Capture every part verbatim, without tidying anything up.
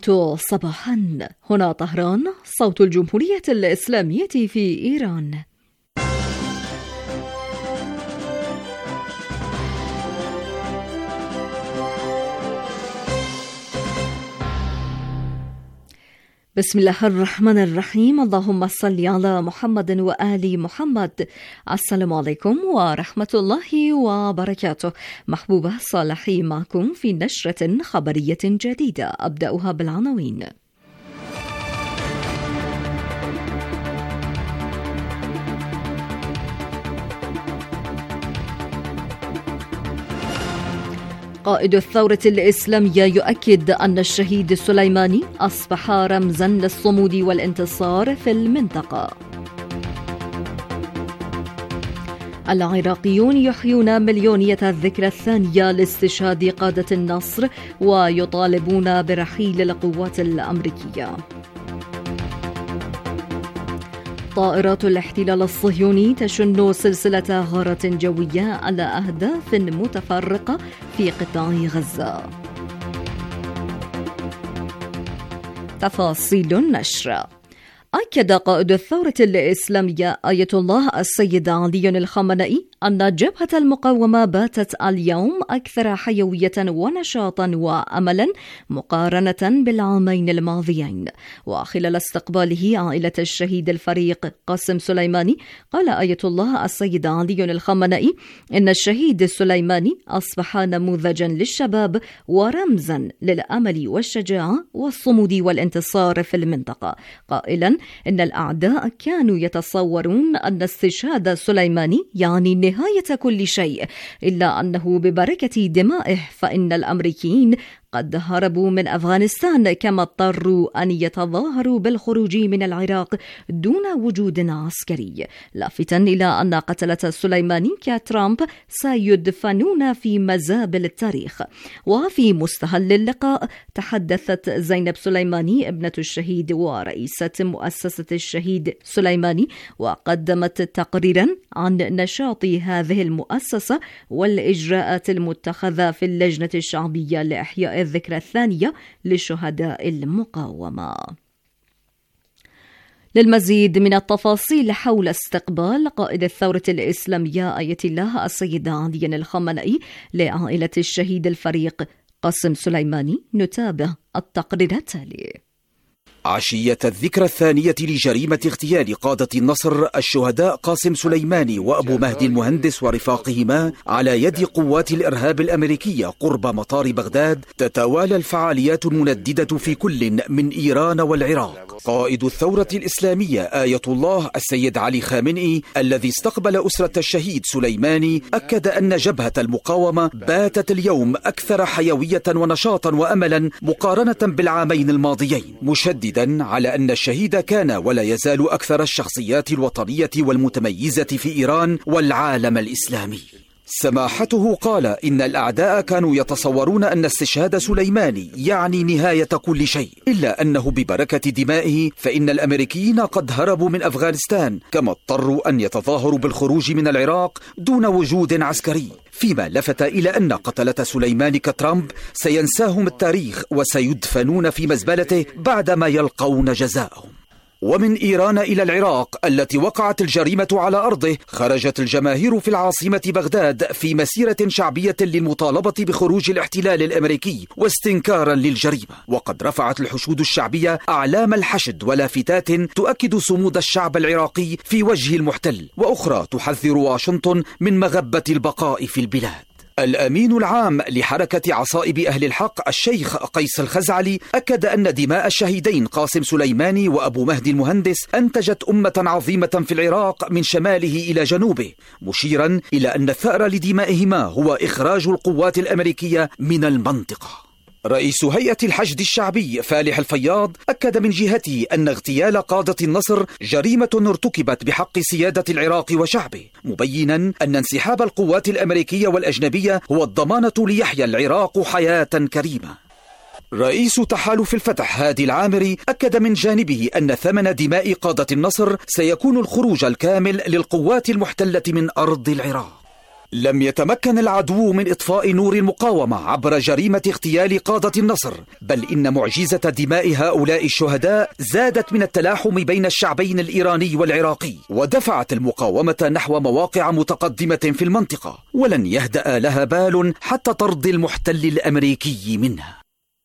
صباحا. هنا طهران، صوت الجمهورية الإسلامية في إيران. بسم الله الرحمن الرحيم. اللهم صل على محمد وآل محمد. السلام عليكم ورحمة الله وبركاته. محبوبة صالحي معكم في نشرة خبرية جديدة، أبدأها بالعناوين. قائد الثورة الإسلامية يؤكد أن الشهيد السليماني أصبح رمزاً للصمود والانتصار في المنطقة. العراقيون يحيون مليونية الذكرى الثانية لاستشهاد قادة النصر ويطالبون برحيل القوات الأمريكية. طائرات الاحتلال الصهيوني تشن سلسلة غارات جوية على أهداف متفرقة في قطاع غزة. تفاصيل النشر. أكد قائد الثورة الإسلامية آية الله السيد علي الخامنئي أن جبهة المقاومة باتت اليوم أكثر حيوية ونشاطا وأملا مقارنة بالعامين الماضيين. وخلال استقباله عائلة الشهيد الفريق قاسم سليماني، قال آية الله السيد علي الخامنئي إن الشهيد السليماني أصبح نموذجا للشباب ورمزا للأمل والشجاعة والصمود والانتصار في المنطقة، قائلا إن الأعداء كانوا يتصورون أن استشهاد سليماني يعني نهاية كل شيء، إلا أنه ببركة دمائه فإن الأمريكيين قد هربوا من أفغانستان، كما اضطروا أن يتظاهروا بالخروج من العراق دون وجود عسكري، لافتا إلى أن قتلة سليماني كترامب سيدفنون في مزابل التاريخ. وفي مستهل اللقاء تحدثت زينب سليماني ابنة الشهيد ورئيسة مؤسسة الشهيد سليماني، وقدمت تقريرا عن نشاط هذه المؤسسة والإجراءات المتخذة في اللجنة الشعبية لإحياء الذكرى الثانية لشهداء المقاومة. للمزيد من التفاصيل حول استقبال قائد الثورة الإسلامية آية الله السيد علي الخامنئي لعائلة الشهيد الفريق قاسم سليماني، نتابع التقرير التالي. عشية الذكرى الثانية لجريمة اغتيال قادة النصر الشهداء قاسم سليماني وأبو مهدي المهندس ورفاقهما على يد قوات الإرهاب الأمريكية قرب مطار بغداد، تتوالى الفعاليات المنددة في كل من إيران والعراق. قائد الثورة الإسلامية آية الله السيد علي خامنئي الذي استقبل أسرة الشهيد سليماني أكد أن جبهة المقاومة باتت اليوم أكثر حيوية ونشاطا وأملا مقارنة بالعامين الماضيين، مشددا على أن الشهيد كان ولا يزال أكثر الشخصيات الوطنية والمتميزة في إيران والعالم الإسلامي. سماحته قال إن الأعداء كانوا يتصورون أن استشهاد سليماني يعني نهاية كل شيء، إلا أنه ببركة دمائه فإن الأمريكيين قد هربوا من أفغانستان، كما اضطروا أن يتظاهروا بالخروج من العراق دون وجود عسكري، فيما لفت إلى أن قتلة سليماني كترامب سينساهم التاريخ وسيدفنون في مزبلته بعدما يلقون جزاءهم. ومن إيران إلى العراق التي وقعت الجريمة على أرضه، خرجت الجماهير في العاصمة بغداد في مسيرة شعبية للمطالبة بخروج الاحتلال الأمريكي واستنكارا للجريمة، وقد رفعت الحشود الشعبية أعلام الحشد ولافتات تؤكد صمود الشعب العراقي في وجه المحتل، وأخرى تحذر واشنطن من مغبة البقاء في البلاد. الأمين العام لحركة عصائب أهل الحق الشيخ قيس الخزعلي أكد أن دماء الشهيدين قاسم سليماني وأبو مهدي المهندس أنتجت أمة عظيمة في العراق من شماله إلى جنوبه، مشيرا إلى أن الثأر لدمائهما هو إخراج القوات الأمريكية من المنطقة. رئيس هيئة الحشد الشعبي فالح الفياض أكد من جهته أن اغتيال قادة النصر جريمة ارتكبت بحق سيادة العراق وشعبه، مبينا أن انسحاب القوات الأمريكية والأجنبية هو الضمانة ليحيا العراق حياة كريمة. رئيس تحالف الفتح هادي العامري أكد من جانبه أن ثمن دماء قادة النصر سيكون الخروج الكامل للقوات المحتلة من أرض العراق. لم يتمكن العدو من إطفاء نور المقاومة عبر جريمة اغتيال قادة النصر، بل إن معجزة دماء هؤلاء الشهداء زادت من التلاحم بين الشعبين الإيراني والعراقي، ودفعت المقاومة نحو مواقع متقدمة في المنطقة، ولن يهدأ لها بال حتى طرد المحتل الأمريكي منها.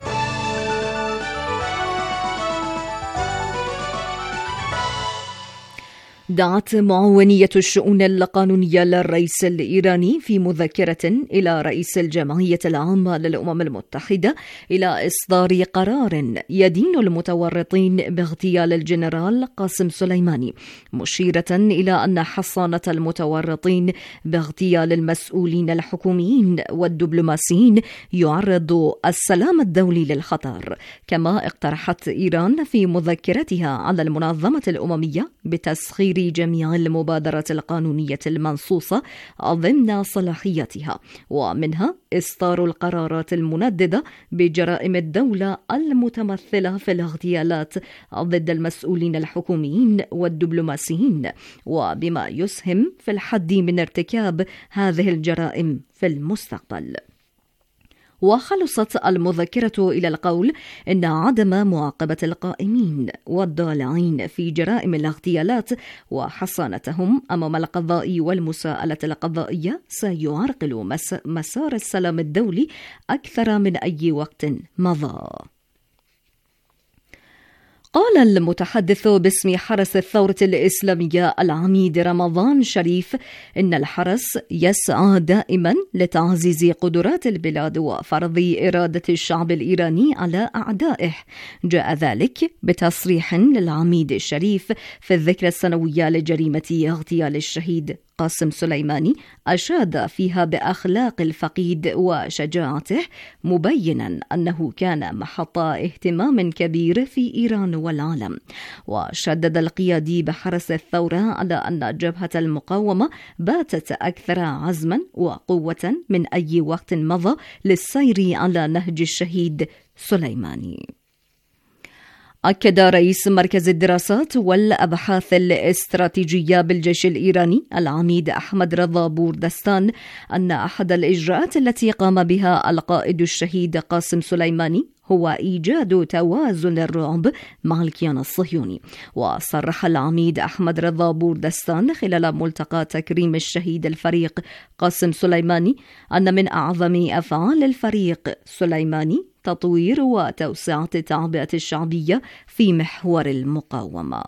دعت معاونية الشؤون القانونية للرئيس الإيراني في مذكرة إلى رئيس الجمعية العامة للأمم المتحدة إلى إصدار قرار يدين المتورطين باغتيال الجنرال قاسم سليماني، مشيرة إلى أن حصانة المتورطين باغتيال المسؤولين الحكوميين والدبلوماسيين يعرض السلام الدولي للخطر. كما اقترحت إيران في مذكرتها على المنظمة الأممية بتسخير جميع المبادرات القانونية المنصوصة ضمن صلاحيتها، ومنها إصدار القرارات المنددة بجرائم الدولة المتمثلة في الاغتيالات ضد المسؤولين الحكوميين والدبلوماسيين، وبما يسهم في الحد من ارتكاب هذه الجرائم في المستقبل. وخلصت المذكرة إلى القول إن عدم معاقبة القائمين والضالعين في جرائم الاغتيالات وحصانتهم أمام القضاء والمساءلة القضائية سيعرقل مسار السلام الدولي أكثر من أي وقت مضى. قال المتحدث باسم حرس الثورة الإسلامية العميد رمضان شريف إن الحرس يسعى دائما لتعزيز قدرات البلاد وفرض إرادة الشعب الإيراني على أعدائه. جاء ذلك بتصريح للعميد الشريف في الذكرى السنوية لجريمة اغتيال الشهيد قاسم سليماني، أشاد فيها بأخلاق الفقيد وشجاعته، مبينا أنه كان محط اهتمام كبير في إيران والعالم. وشدد القيادي بحرس الثورة على أن جبهة المقاومة باتت أكثر عزما وقوة من أي وقت مضى للسير على نهج الشهيد سليماني. أكد رئيس مركز الدراسات والأبحاث الاستراتيجية بالجيش الإيراني العميد أحمد رضا بوردستان أن أحد الإجراءات التي قام بها القائد الشهيد قاسم سليماني هو إيجاد توازن الرعب مع الكيان الصهيوني. وصرح العميد أحمد رضا بوردستان خلال ملتقى تكريم الشهيد الفريق قاسم سليماني أن من أعظم أفعال الفريق سليماني تطوير وتوسعة التعبئة الشعبية في محور المقاومة.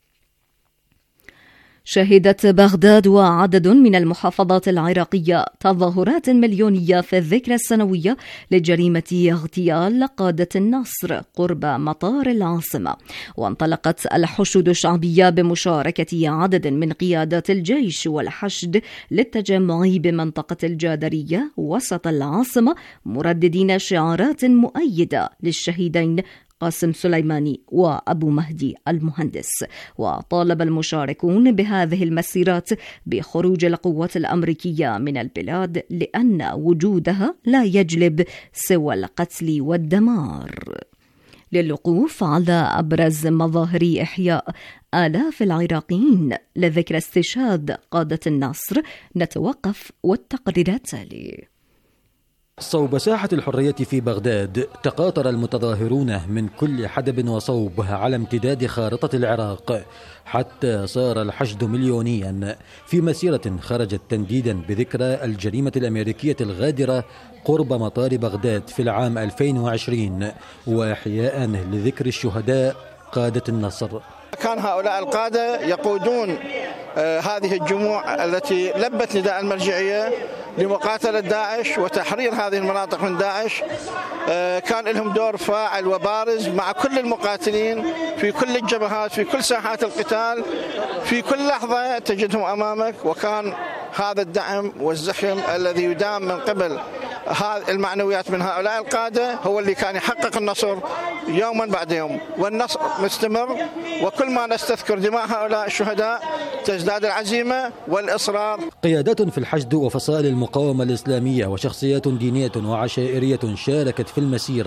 شهدت بغداد وعدد من المحافظات العراقية تظاهرات مليونية في الذكرى السنوية لجريمة اغتيال قادة النصر قرب مطار العاصمة. وانطلقت الحشود الشعبية بمشاركة عدد من قيادات الجيش والحشد للتجمع بمنطقة الجادرية وسط العاصمة، مرددين شعارات مؤيدة للشهيدين قاسم سليماني وأبو مهدي المهندس. وطالب المشاركون بهذه المسيرات بخروج القوات الأمريكية من البلاد لأن وجودها لا يجلب سوى القتل والدمار. للوقوف على أبرز مظاهر إحياء آلاف العراقيين لذكرى استشهاد قادة النصر نتوقف والتقرير التالي. صوب ساحة الحرية في بغداد تقاطر المتظاهرون من كل حدب وصوب على امتداد خارطة العراق، حتى صار الحشد مليونيا في مسيرة خرجت تنديدا بذكرى الجريمة الأمريكية الغادرة قرب مطار بغداد في العام ألفين وعشرين، وإحياء لذكر الشهداء قادة النصر. كان هؤلاء القادة يقودون آه هذه الجموع التي لبت نداء المرجعية لمقاتلة داعش وتحرير هذه المناطق من داعش. آه كان لهم دور فاعل وبارز مع كل المقاتلين في كل الجبهات، في كل ساحات القتال، في كل لحظة تجدهم أمامك. وكان هذا الدعم والزخم الذي يدام من قبل هذه المعنويات من هؤلاء القادة هو اللي كان يحقق النصر يوما بعد يوم، والنصر مستمر. وكل ما نستذكر دماء هؤلاء الشهداء تزداد العزيمة والإصرار. قيادات في الحشد وفصائل المقاومة الإسلامية وشخصيات دينية وعشائرية شاركت في المسيرة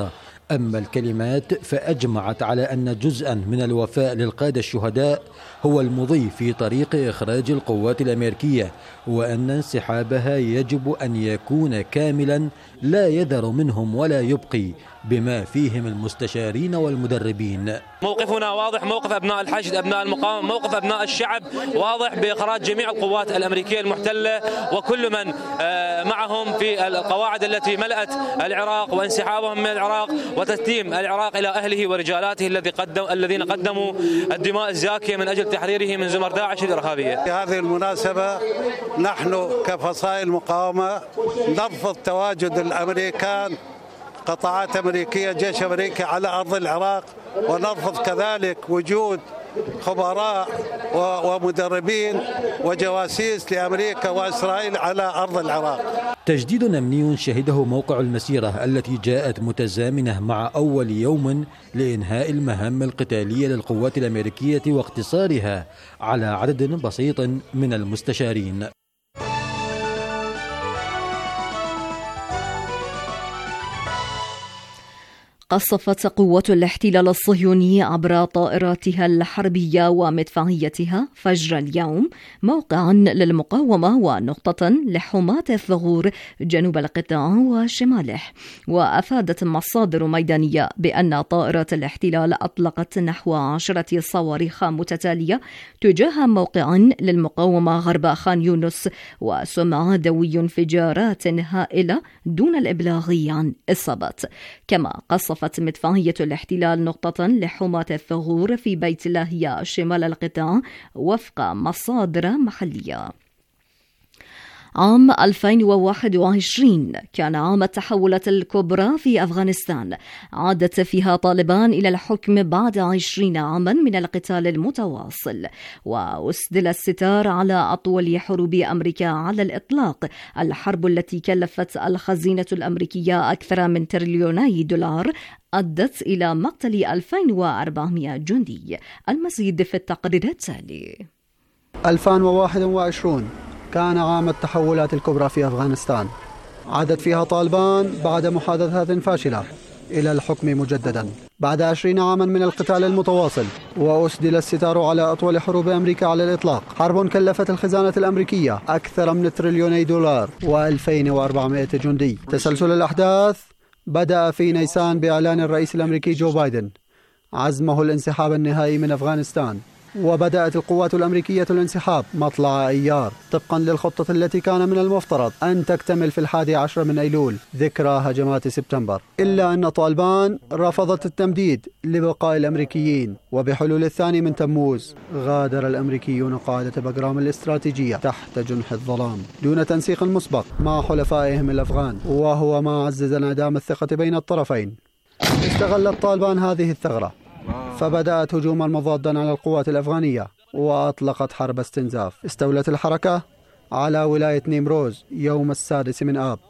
أما الكلمات فأجمعت على أن جزءا من الوفاء للقادة الشهداء هو المضي في طريق إخراج القوات الأمريكية، وأن انسحابها يجب أن يكون كاملا لا يذر منهم ولا يبقي، بما فيهم المستشارين والمدربين. موقفنا واضح، موقف أبناء الحشد، أبناء المقاومة، موقف أبناء الشعب واضح بإخراج جميع القوات الأمريكية المحتلة وكل من معهم في القواعد التي ملأت العراق، وانسحابهم من العراق وتسليم العراق إلى أهله ورجالاته الذي قدم الذين قدموا الدماء الزاكية من أجل تحريره من زمر داعش الإرهابية. في هذه المناسبة نحن كفصائل مقاومة نرفض تواجد الأمريكان، قطاعات أمريكية، جيش أمريكي على أرض العراق، ونرفض كذلك وجود خبراء ومدربين وجواسيس لأمريكا وإسرائيل على أرض العراق. تجديد أمني شهده موقع المسيرة التي جاءت متزامنة مع أول يوم لإنهاء المهام القتالية للقوات الأمريكية واقتصارها على عدد بسيط من المستشارين. قصفت قوات الاحتلال الصهيوني عبر طائراتها الحربية ومدفعيتها فجر اليوم موقعا للمقاومة ونقطة لحماة الثغور جنوب القطاع وشماله. وأفادت مصادر ميدانية بأن طائرات الاحتلال أطلقت نحو عشرة صواريخ متتالية تجاه موقع للمقاومة غرب خان يونس، وسمع دوي انفجارات هائلة دون الإبلاغ عن إصابات. كما قصفت مدفعية الاحتلال نقطة لحماة الثغور في بيت لاهيا شمال القطاع وفق مصادر محلية. عام ألفين وواحد وعشرين كان عام التحولات الكبرى في أفغانستان، عادت فيها طالبان إلى الحكم بعد عشرين عاما من القتال المتواصل، وأسدل الستار على أطول حروب أمريكا على الإطلاق، الحرب التي كلفت الخزينة الأمريكية أكثر من تريليوني دولار أدت إلى مقتل ألفين وأربعمائة جندي. المزيد في التقرير التالي. ألفين وواحد وعشرين كان عام التحولات الكبرى في أفغانستان، عادت فيها طالبان بعد محادثات فاشلة إلى الحكم مجددا بعد عشرين عاما من القتال المتواصل، وأسدل الستار على أطول حروب أمريكا على الإطلاق، حرب كلفت الخزانة الأمريكية أكثر من تريليوني دولار وألفين وأربعمائة جندي. تسلسل الأحداث بدأ في نيسان بإعلان الرئيس الأمريكي جو بايدن عزمه الانسحاب النهائي من أفغانستان، وبدأت القوات الأمريكية الانسحاب مطلع أيار طبقا للخطة التي كان من المفترض أن تكتمل في الحادي عشر من أيلول ذكرى هجمات سبتمبر، إلا أن طالبان رفضت التمديد لبقاء الأمريكيين. وبحلول الثاني من تموز غادر الأمريكيون قاعدة بغرام الاستراتيجية تحت جنح الظلام دون تنسيق مسبق مع حلفائهم الأفغان، وهو ما عزز انعدام الثقة بين الطرفين. استغلت طالبان هذه الثغرة فبدأت هجوما مضادا على القوات الأفغانية وأطلقت حرب استنزاف. استولت الحركة على ولاية نيمروز يوم السادس من آب،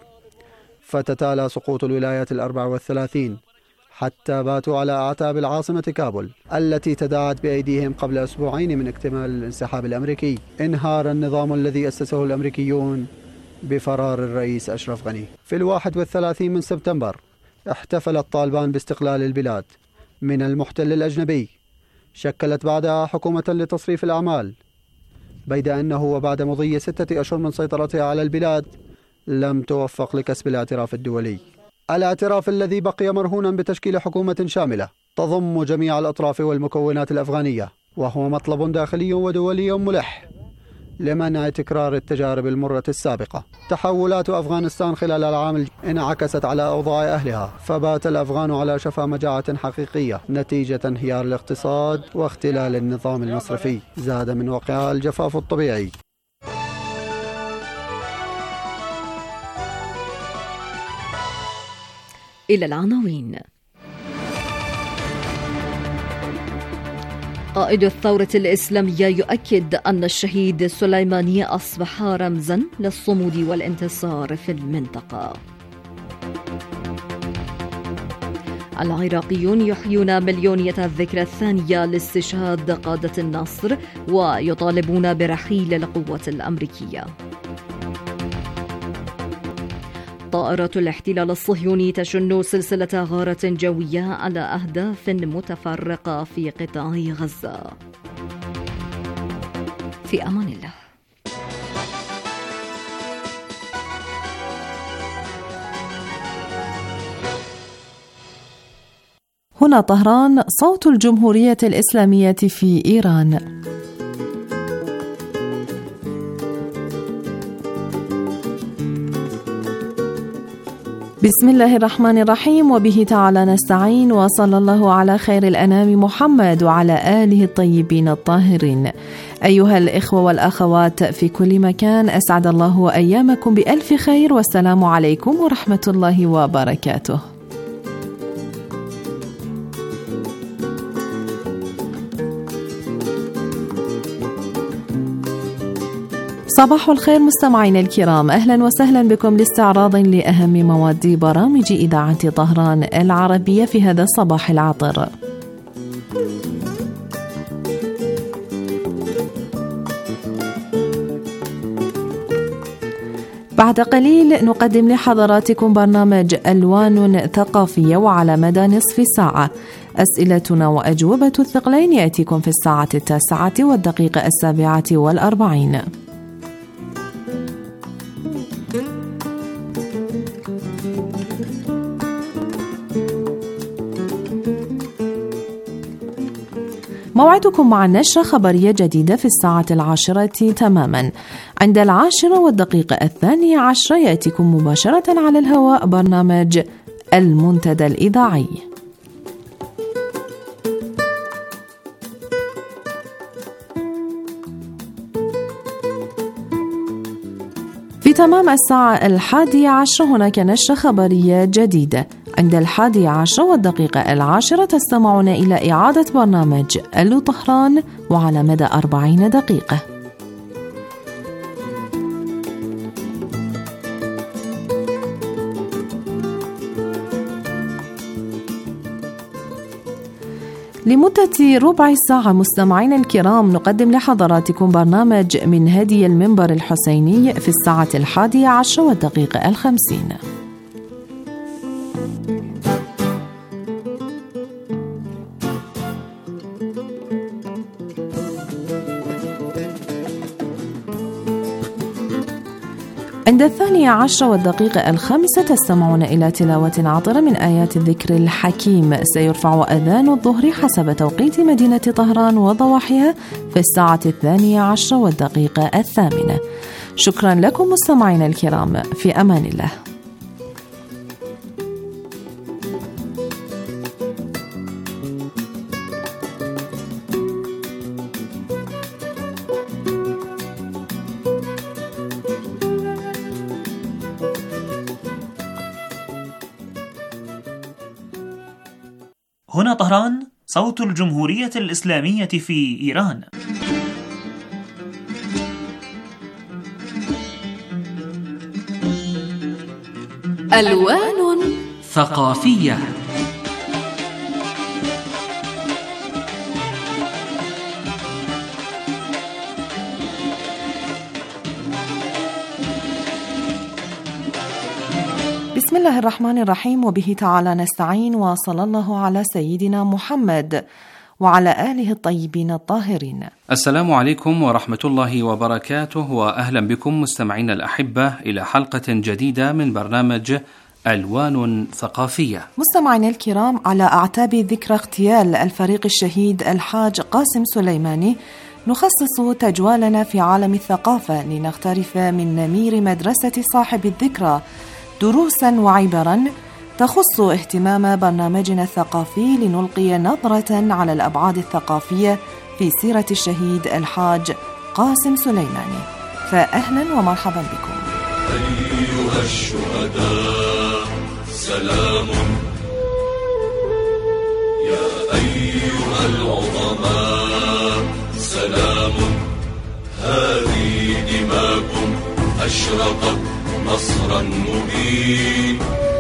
فتتالى سقوط الولايات الأربع والثلاثين حتى باتوا على أعتاب العاصمة كابول التي تداعت بأيديهم قبل أسبوعين من اكتمال الانسحاب الأمريكي. انهار النظام الذي أسسه الأمريكيون بفرار الرئيس أشرف غني. في الواحد والثلاثين من سبتمبر احتفلت طالبان باستقلال البلاد من المحتل الأجنبي، شكلت بعدها حكومة لتصريف الأعمال، بيد أنه وبعد مضي ستة أشهر من سيطرتها على البلاد لم توفق لكسب الاعتراف الدولي، الاعتراف الذي بقي مرهونا بتشكيل حكومة شاملة تضم جميع الأطراف والمكونات الأفغانية، وهو مطلب داخلي ودولي ملح لمنع تكرار التجارب المرة السابقة. تحولات أفغانستان خلال العام انعكست على أوضاع أهلها، فبات الأفغان على شفا مجاعة حقيقية نتيجة انهيار الاقتصاد واختلال النظام المصرفي، زاد من وقعها الجفاف الطبيعي. إلى العناوين. قائد الثورة الإسلامية يؤكد أن الشهيد سليماني أصبح رمزاً للصمود والانتصار في المنطقة. العراقيون يحيون مليونية الذكرى الثانية لاستشهاد قادة النصر ويطالبون برحيل القوات الأمريكية. طائرات الاحتلال الصهيوني تشن سلسلة غارة جوية على أهداف متفرقة في قطاع غزة. في أمان الله. هنا طهران، صوت الجمهورية الإسلامية في إيران. بسم الله الرحمن الرحيم، وبه تعالى نستعين، وصلى الله على خير الأنام محمد وعلى آله الطيبين الطاهرين. أيها الإخوة والأخوات في كل مكان، أسعد الله أيامكم بألف خير، والسلام عليكم ورحمة الله وبركاته. صباح الخير مستمعينا الكرام، أهلا وسهلا بكم لاستعراض لأهم مواد برامج إذاعة طهران العربية في هذا الصباح العطر. بعد قليل نقدم لحضراتكم برنامج ألوان ثقافية، وعلى مدى نصف ساعة أسئلتنا وأجوبة الثقلين يأتيكم في الساعة التاسعة والدقيقة السابعة والأربعين. موعدكم مع النشرة خبرية جديدة في الساعة العاشرة تماما. عند العاشرة والدقيقة الثانية عشرة يأتيكم مباشرة على الهواء برنامج المنتدى الإذاعي. في تمام الساعة الحادية عشرة هناك نشرة خبرية جديدة. عند الحادية عشرة والدقيقة العاشرة تستمعون إلى إعادة برنامج ألو طهران، وعلى مدى أربعين دقيقة. لمدة ربع ساعة مستمعين الكرام نقدم لحضراتكم برنامج من هدي المنبر الحسيني في الساعة الحادية عشرة والدقيقة الخمسين. عند الثانية عشرة والدقيقة الخامسة تستمعون إلى تلاوة عطرة من آيات الذكر الحكيم. سيرفع أذان الظهر حسب توقيت مدينة طهران وضواحيها في الساعة الثانية عشرة والدقيقة الثامنة. شكرا لكم مستمعينا الكرام، في أمان الله. هنا طهران، صوت الجمهورية الإسلامية في إيران. ألوان ثقافية. بسم الله الرحمن الرحيم، وبه تعالى نستعين، وصلى الله على سيدنا محمد وعلى آله الطيبين الطاهرين. السلام عليكم ورحمة الله وبركاته، وأهلا بكم مستمعينا الأحبة إلى حلقة جديدة من برنامج ألوان ثقافية. مستمعينا الكرام، على أعتاب ذكرى اغتيال الفريق الشهيد الحاج قاسم سليماني نخصص تجوالنا في عالم الثقافة لنغترف من نمير مدرسة صاحب الذكرى دروسا وعبرا تخص اهتمام برنامجنا الثقافي، لنلقي نظرة على الأبعاد الثقافية في سيرة الشهيد الحاج قاسم سليماني. فأهلا ومرحبا بكم. أيها الشهداء سلام، يا أيها العظماء سلام، هذه دماكم أشرقت نصرا مبين،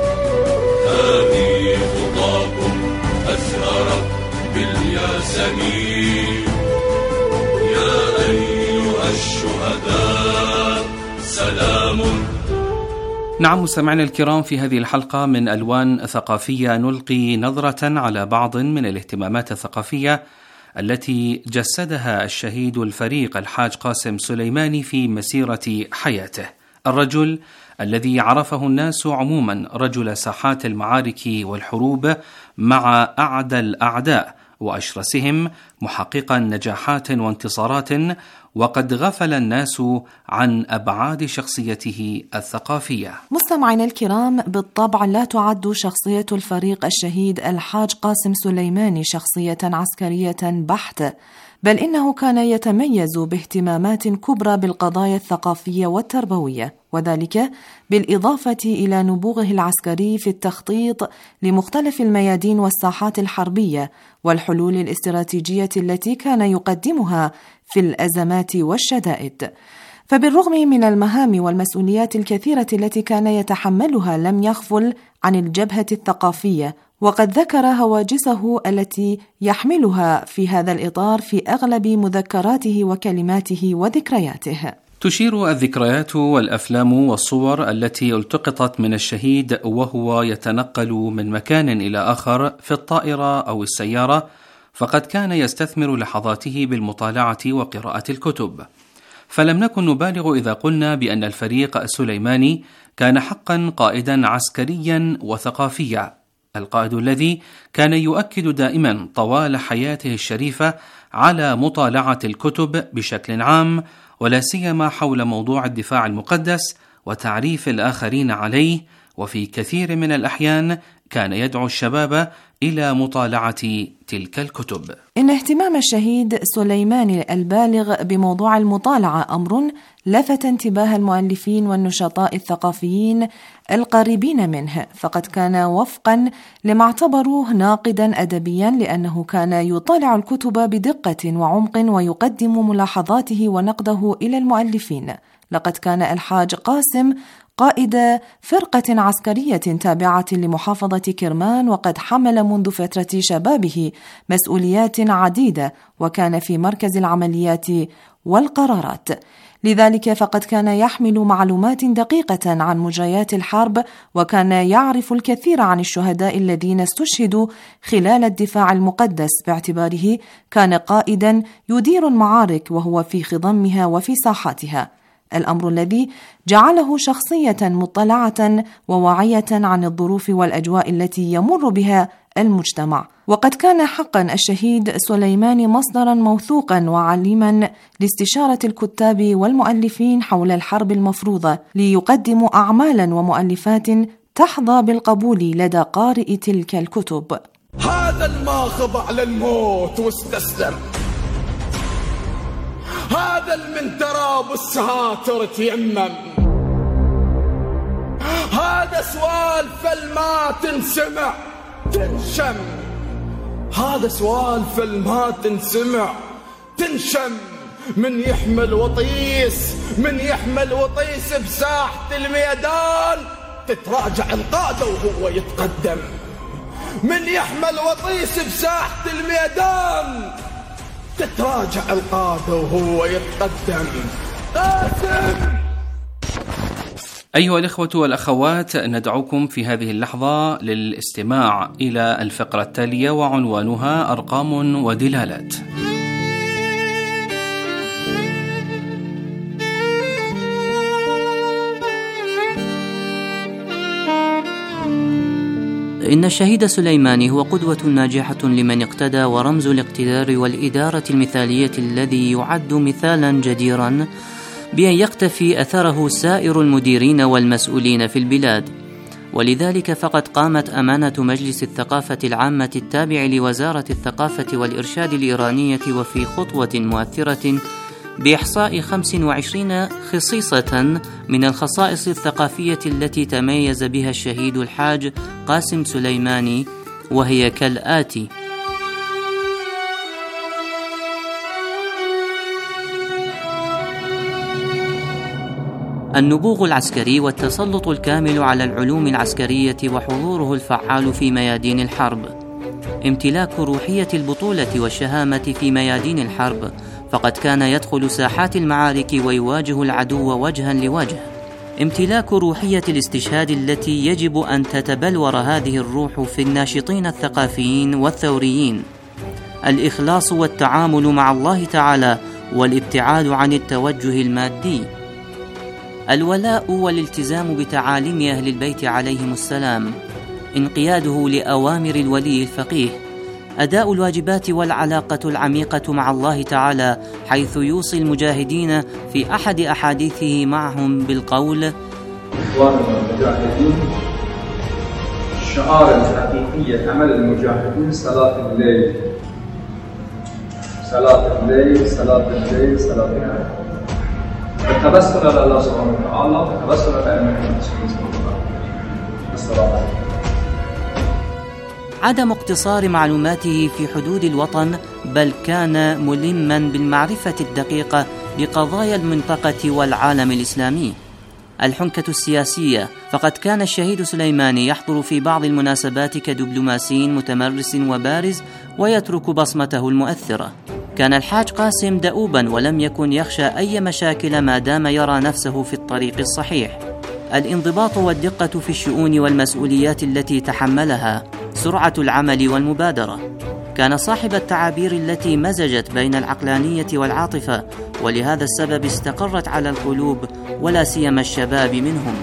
هذه خطاكم أثهرت بالياسمين، يا أيها الشهداء سلام. نعم مستمعينا الكرام، في هذه الحلقة من ألوان ثقافية نلقي نظرة على بعض من الاهتمامات الثقافية التي جسدها الشهيد الفريق الحاج قاسم سليماني في مسيرة حياته، الرجل الذي عرفه الناس عموما رجل ساحات المعارك والحروب مع أعدى الأعداء وأشرسهم، محققا نجاحات وانتصارات، وقد غفل الناس عن أبعاد شخصيته الثقافية. مستمعينا الكرام، بالطبع لا تعد شخصية الفريق الشهيد الحاج قاسم سليماني شخصية عسكرية بحتة، بل إنه كان يتميز باهتمامات كبرى بالقضايا الثقافية والتربوية، وذلك بالإضافة إلى نبوغه العسكري في التخطيط لمختلف الميادين والساحات الحربية والحلول الاستراتيجية التي كان يقدمها في الأزمات والشدائد. فبالرغم من المهام والمسؤوليات الكثيرة التي كان يتحملها، لم يغفل عن الجبهة الثقافية، وقد ذكر هواجسه التي يحملها في هذا الإطار في أغلب مذكراته وكلماته وذكرياته. تشير الذكريات والأفلام والصور التي التقطت من الشهيد وهو يتنقل من مكان إلى آخر في الطائرة أو السيارة، فقد كان يستثمر لحظاته بالمطالعة وقراءة الكتب. فلم نكن نبالغ إذا قلنا بأن الفريق السليماني كان حقا قائدا عسكريا وثقافيا، القائد الذي كان يؤكد دائما طوال حياته الشريفة على مطالعة الكتب بشكل عام، ولا سيما حول موضوع الدفاع المقدس وتعريف الآخرين عليه، وفي كثير من الأحيان كان يدعو الشباب إلى مطالعة تلك الكتب. إن اهتمام الشهيد سليماني البالغ بموضوع المطالعة أمر لفت انتباه المؤلفين والنشطاء الثقافيين القريبين منه، فقد كان وفقا لما اعتبروه ناقدا أدبيا، لأنه كان يطالع الكتب بدقة وعمق ويقدم ملاحظاته ونقده إلى المؤلفين. لقد كان الحاج قاسم قائد فرقة عسكرية تابعة لمحافظة كرمان، وقد حمل منذ فترة شبابه مسؤوليات عديدة، وكان في مركز العمليات والقرارات. لذلك فقد كان يحمل معلومات دقيقة عن مجريات الحرب، وكان يعرف الكثير عن الشهداء الذين استشهدوا خلال الدفاع المقدس، باعتباره كان قائدا يدير المعارك وهو في خضمها وفي ساحاتها، الأمر الذي جعله شخصية مطلعة وواعية عن الظروف والأجواء التي يمر بها المجتمع. وقد كان حقا الشهيد سليماني مصدرا موثوقا وعليما لاستشارة الكتاب والمؤلفين حول الحرب المفروضة، ليقدموا أعمالا ومؤلفات تحظى بالقبول لدى قارئ تلك الكتب. هذا الماخذ على الموت واستسلم، هذا المنترى بالسهاتر تيمم، هذا سوالف الما تنسمع تنشم، هذا سوالف الما تنسمع تنشم، من يحمل وطيس من يحمل وطيس بساحة الميدان تتراجع القادة وهو يتقدم، من يحمل وطيس بساحة الميدان تتراجع القادة وهو يتقدم. قاسم. أيها الإخوة والأخوات، ندعوكم في هذه اللحظة للاستماع إلى الفقرة التالية، وعنوانها أرقام ودلالات. إن الشهيد سليماني هو قدوة ناجحة لمن اقتدى ورمز الاقتدار والإدارة المثالية، الذي يعد مثالا جديرا بأن يقتفي أثره سائر المديرين والمسؤولين في البلاد. ولذلك فقد قامت أمانة مجلس الثقافة العامة التابع لوزارة الثقافة والإرشاد الإيرانية وفي خطوة مؤثرة بإحصاء خمس وعشرين خصيصة من الخصائص الثقافية التي تميز بها الشهيد الحاج قاسم سليماني، وهي كالآتي: النبوغ العسكري والتسلط الكامل على العلوم العسكرية وحضوره الفعال في ميادين الحرب، امتلاك روحية البطولة والشهامة في ميادين الحرب، فقد كان يدخل ساحات المعارك ويواجه العدو وجها لوجه، امتلاك روحية الاستشهاد التي يجب أن تتبلور هذه الروح في الناشطين الثقافيين والثوريين، الإخلاص والتعامل مع الله تعالى والابتعاد عن التوجه المادي، الولاء والالتزام بتعاليم أهل البيت عليهم السلام، انقياده لأوامر الولي الفقيه، أداء الواجبات والعلاقة العميقة مع الله تعالى، حيث يوصي المجاهدين في أحد أحاديثه معهم بالقول: إخواننا المجاهدين، الشعار الحقيقي عمل المجاهدين صلاة الليل، صلاة الليل، صلاة الليل، صلاة الليل، التبسل على الله سبحانه وتعالى، التبسل على أئمة المسلمين سبحانه وتعالى. السلام عليكم. عدم اقتصار معلوماته في حدود الوطن، بل كان ملما بالمعرفة الدقيقة بقضايا المنطقة والعالم الإسلامي. الحنكة السياسية، فقد كان الشهيد سليماني يحضر في بعض المناسبات كدبلوماسي متمرس وبارز ويترك بصمته المؤثرة. كان الحاج قاسم دؤوبا ولم يكن يخشى أي مشاكل ما دام يرى نفسه في الطريق الصحيح. الانضباط والدقة في الشؤون والمسؤوليات التي تحملها، سرعة العمل والمبادرة. كان صاحب التعابير التي مزجت بين العقلانية والعاطفة، ولهذا السبب استقرت على القلوب ولا سيما الشباب منهم.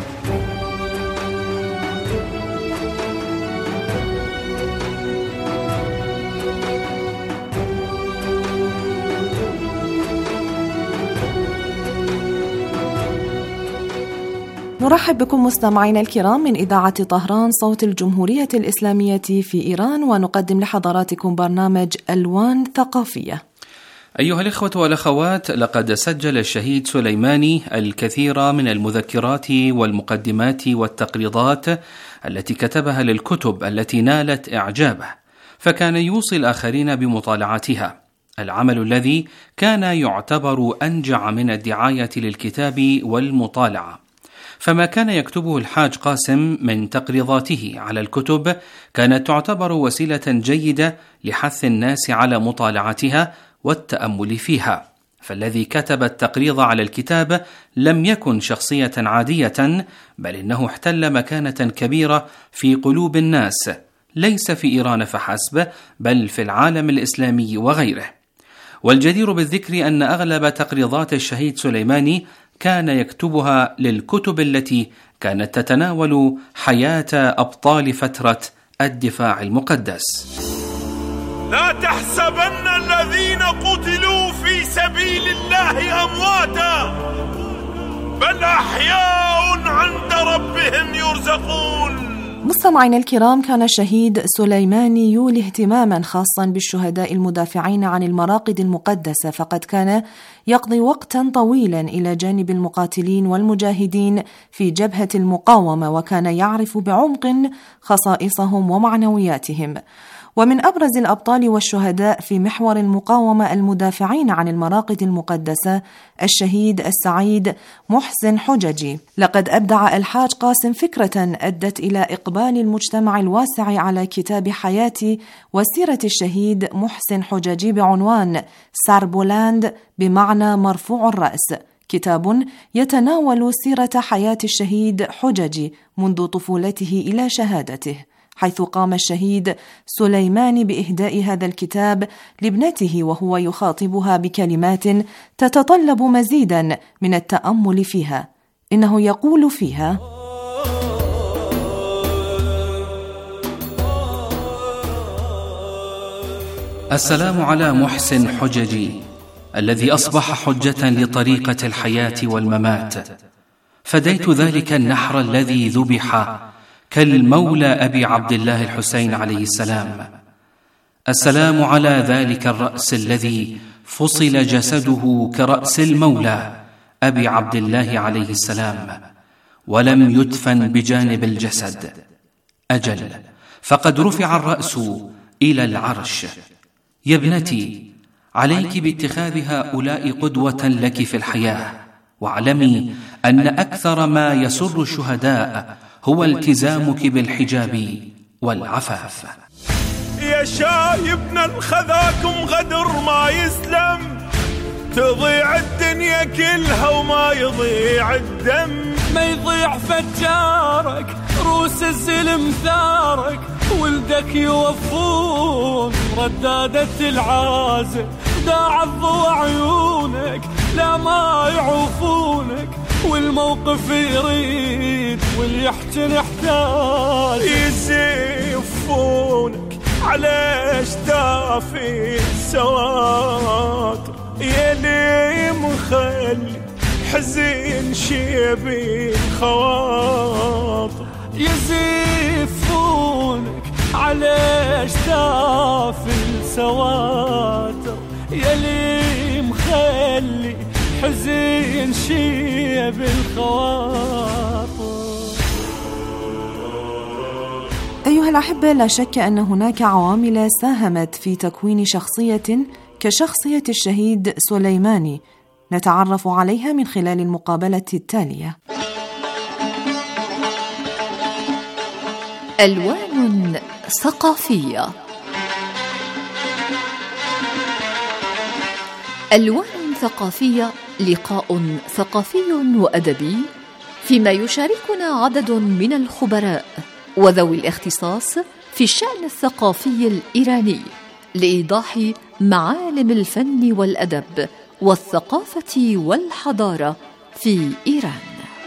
نرحب بكم مستمعينا الكرام من إذاعة طهران صوت الجمهورية الإسلامية في إيران، ونقدم لحضراتكم برنامج ألوان ثقافية. أيها الإخوة والأخوات، لقد سجل الشهيد سليماني الكثير من المذكرات والمقدمات والتقريضات التي كتبها للكتب التي نالت إعجابه، فكان يوصي الآخرين بمطالعتها، العمل الذي كان يعتبر أنجع من الدعاية للكتاب والمطالعة. فما كان يكتبه الحاج قاسم من تقريضاته على الكتب كانت تعتبر وسيلة جيدة لحث الناس على مطالعتها والتأمل فيها، فالذي كتب التقريض على الكتاب لم يكن شخصية عادية، بل إنه احتل مكانة كبيرة في قلوب الناس، ليس في إيران فحسب، بل في العالم الإسلامي وغيره. والجدير بالذكر أن أغلب تقريضات الشهيد سليماني كان يكتبها للكتب التي كانت تتناول حياة أبطال فترة الدفاع المقدس. لا تحسبن الذين قتلوا في سبيل الله أمواتا، بل أحياء عند ربهم يرزقون. مستمعينا الكرام، كان الشهيد سليماني يولي اهتماما خاصا بالشهداء المدافعين عن المراقد المقدسة، فقد كان يقضي وقتا طويلا إلى جانب المقاتلين والمجاهدين في جبهة المقاومة، وكان يعرف بعمق خصائصهم ومعنوياتهم. ومن أبرز الأبطال والشهداء في محور المقاومة المدافعين عن المراقد المقدسة الشهيد السعيد محسن حججي. لقد أبدع الحاج قاسم فكرة أدت إلى إقبال المجتمع الواسع على كتاب حياة وسيرة الشهيد محسن حججي بعنوان ساربولاند، بمعنى مرفوع الرأس، كتاب يتناول سيرة حياة الشهيد حججي منذ طفولته إلى شهادته، حيث قام الشهيد سليماني بإهداء هذا الكتاب لابنته وهو يخاطبها بكلمات تتطلب مزيدا من التأمل فيها. إنه يقول فيها: السلام على محسن حججي الذي أصبح حجة لطريقة الحياة والممات، فديت ذلك النحر الذي ذبح كالمولى أبي عبد الله الحسين عليه السلام. السلام على ذلك الرأس الذي فصل جسده كرأس المولى أبي عبد الله عليه السلام، ولم يدفن بجانب الجسد. أجل، فقد رفع الرأس إلى العرش. يا ابنتي، عليك باتخاذ هؤلاء قدوة لك في الحياة، واعلمي أن أكثر ما يسر الشهداء هو التزامك بالحجاب والعفاف. يا شايبنا الخذاكم غدر ما يسلم، تضيع الدنيا كلها وما يضيع الدم. ما يضيع فجارك، روس الزلم ثارك، ولدك يوفون ردادة العازل، داع الضوء عيونك لا ما يعوفونك، والموقف يريد واليحتن يحتاج، يزفونك على اشتاف السواتر، يلي مخلي حزين شيبي الخواطر، يزفونك على اشتاف السواتر، يلي مخلي حزين شيب الخواطر. أيها الأحبة، لا شك أن هناك عوامل ساهمت في تكوين شخصية كشخصية الشهيد سليماني نتعرف عليها من خلال المقابلة التالية. ألوان ثقافية. ألوان ثقافية لقاء ثقافي وأدبي فيما يشاركنا عدد من الخبراء وذوي الاختصاص في الشأن الثقافي الإيراني لإيضاح معالم الفن والأدب والثقافة والحضارة في إيران.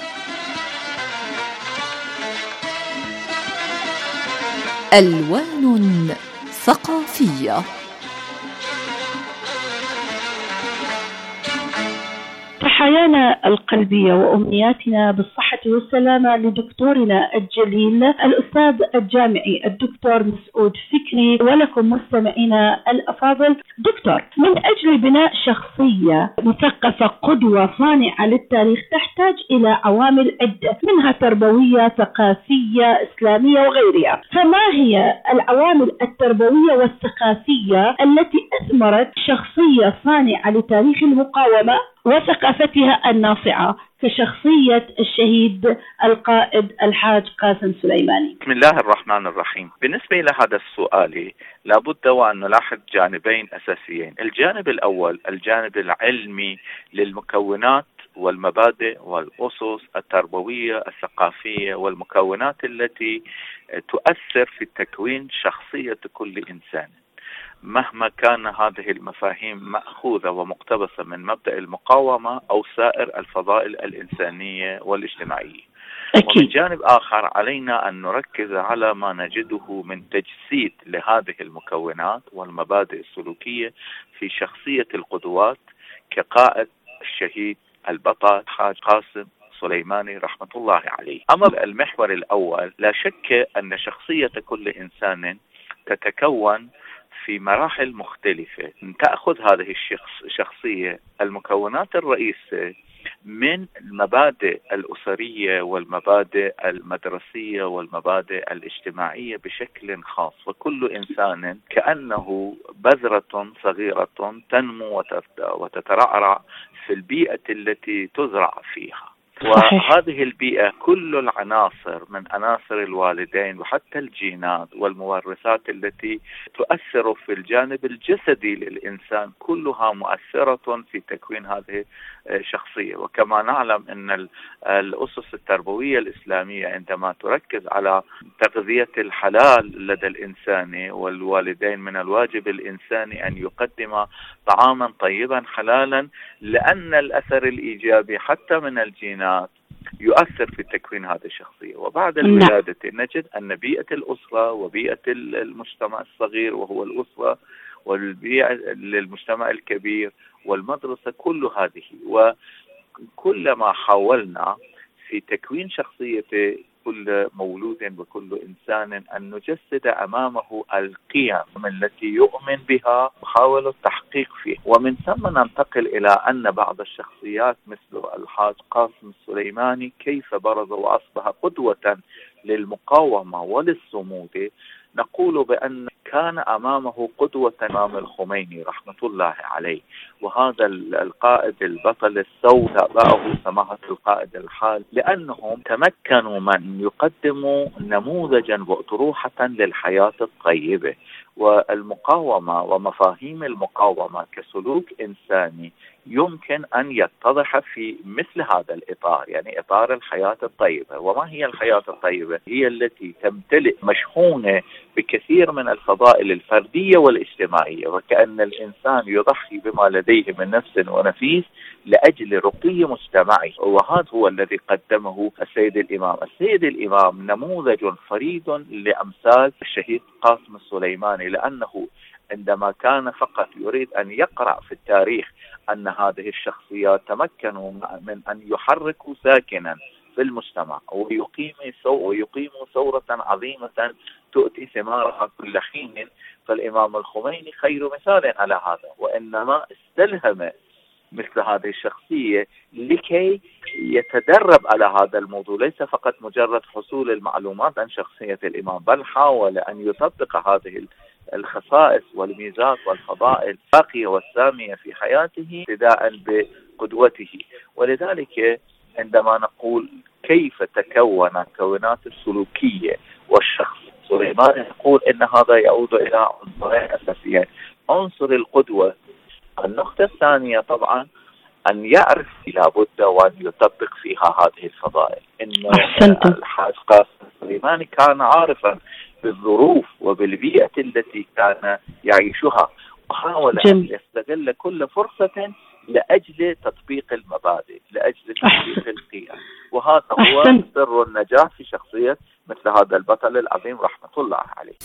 ألوان ثقافية. تحايانا القلبية وأمنياتنا بالصحة والسلامة لدكتورنا الجليل الأستاذ الجامعي الدكتور مسعود فكري، ولكم مستمعينا الأفاضل. دكتور، من أجل بناء شخصية مثقفة قدوة صانعة للتاريخ تحتاج إلى عوامل عدة، منها تربوية، ثقافية، إسلامية وغيرها، فما هي العوامل التربوية والثقافية التي أثمرت شخصية صانعة لتاريخ المقاومة وثقافتها الناصعة كشخصية الشهيد القائد الحاج قاسم سليماني؟ بسم الله الرحمن الرحيم. بالنسبة لهذا السؤال لابد وأن نلاحظ جانبين أساسيين. الجانب الأول الجانب العلمي للمكونات والمبادئ والأسس التربوية الثقافية والمكونات التي تؤثر في تكوين شخصية كل إنسان، مهما كان هذه المفاهيم مأخوذة ومقتبسة من مبدأ المقاومة أو سائر الفضائل الإنسانية والاجتماعية. أكيد. ومن جانب آخر علينا أن نركز على ما نجده من تجسيد لهذه المكونات والمبادئ السلوكية في شخصية القدوات كقائد الشهيد البطل حاج قاسم سليماني رحمة الله عليه. أما المحور الأول، لا شك أن شخصية كل إنسان تتكون في مراحل مختلفة. تأخذ هذه الشخصية المكونات الرئيسية من المبادئ الأسرية والمبادئ المدرسية والمبادئ الاجتماعية بشكل خاص، وكل إنسان كأنه بذرة صغيرة تنمو وتترعرع في البيئة التي تزرع فيها. وهذه البيئة كل العناصر من عناصر الوالدين وحتى الجينات والمورثات التي تؤثر في الجانب الجسدي للإنسان كلها مؤثرة في تكوين هذه الشخصية. وكما نعلم أن الأسس التربوية الإسلامية عندما تركز على تغذية الحلال لدى الإنسان، والوالدين من الواجب الإنساني أن يقدم طعاما طيبا حلالا، لأن الأثر الإيجابي حتى من الجينات يؤثر في تكوين هذه الشخصية. وبعد الولادة نجد أن بيئة الأسرة وبيئة المجتمع الصغير وهو الأسرة والبيئة للمجتمع الكبير والمدرسة كل هذه، وكلما حاولنا في تكوين شخصية كل مولود وكل إنسان أن نجسد أمامه القيم التي يؤمن بها وحاول التحقيق فيه. ومن ثم ننتقل إلى أن بعض الشخصيات مثل الحاج قاسم السليماني كيف برز وأصبح قدوة للمقاومة وللصمود، نقول بأن كان أمامه قدوة إمام الخميني رحمة الله عليه، وهذا القائد البطل الثور تابعه سماحة القائد الحال، لأنهم تمكنوا من يقدموا نموذجا وأطروحة للحياة الطيبة. والمقاومة ومفاهيم المقاومة كسلوك إنساني يمكن أن يتضح في مثل هذا الإطار، يعني إطار الحياة الطيبة. وما هي الحياة الطيبة؟ هي التي تمتلئ مشحونة بكثير من الفضائل الفردية والاجتماعية، وكأن الإنسان يضحي بما لديه من نفس ونفيس لأجل رقي مجتمعي، وهذا هو الذي قدمه السيد الإمام. السيد الإمام نموذج فريد لأمثال الشهيد قاسم السليماني، لأنه عندما كان فقط يريد أن يقرأ في التاريخ أن هذه الشخصيات تمكنوا من أن يحركوا ساكنا في المجتمع ويقيموا ثورة عظيمة تؤتي ثمارها كل حين، فالإمام الخميني خير مثال على هذا، وإنما استلهم مثل هذه الشخصية لكي يتدرب على هذا الموضوع، ليس فقط مجرد حصول المعلومات عن شخصية الإمام، بل حاول أن يطبق هذه الخصائص والميزات والفضائل الباقية والسامية في حياته ابتداء بقدوته. ولذلك عندما نقول كيف تكون الكونات السلوكية والشخص سليماني، نقول إن هذا يعود إلى عنصرين أساسيين: عنصر القدوة. النقطة الثانية طبعا أن يعرف لابد وأن يطبق فيها هذه الفضائل. إن الحاج قاسم السليماني كان عارفا بالظروف وبالبيئة التي كان يعيشها، وحاول أن يستغل كل فرصة لأجل تطبيق المبادئ، لأجل تطبيق القيم، وهذا هو سر النجاح في شخصية مثل هذا البطل العظيم رحمة الله عليه.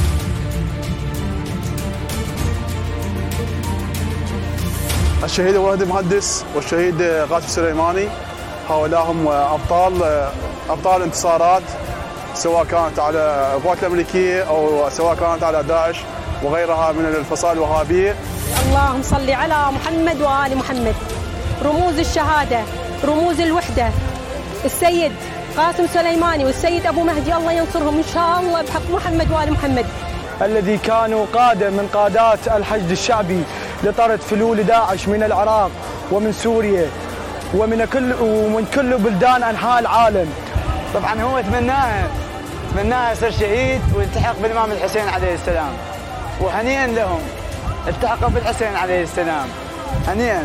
الشهيد أبو مهدي المهندس والشهيد قاسم السليماني هؤلاء هم أبطال أبطال انتصارات، سواء كانت على القوات الأمريكية أو سواء كانت على داعش وغيرها من الفصائل الوهابية. اللهم صل على محمد وآل محمد. رموز الشهادة، رموز الوحدة، السيد قاسم سليماني والسيد أبو مهدي الله ينصرهم إن شاء الله بحق محمد وآل محمد، الذي كانوا قادة من قادات الحشد الشعبي لطرد فلول داعش من العراق ومن سوريا ومن كل ومن كل بلدان أنحاء العالم. طبعا هو تمناها تمناها يصير شهيد ويلتحق بالإمام الحسين عليه السلام، وهنيئا لهم التحقوا بالحسين عليه السلام، هنيئا.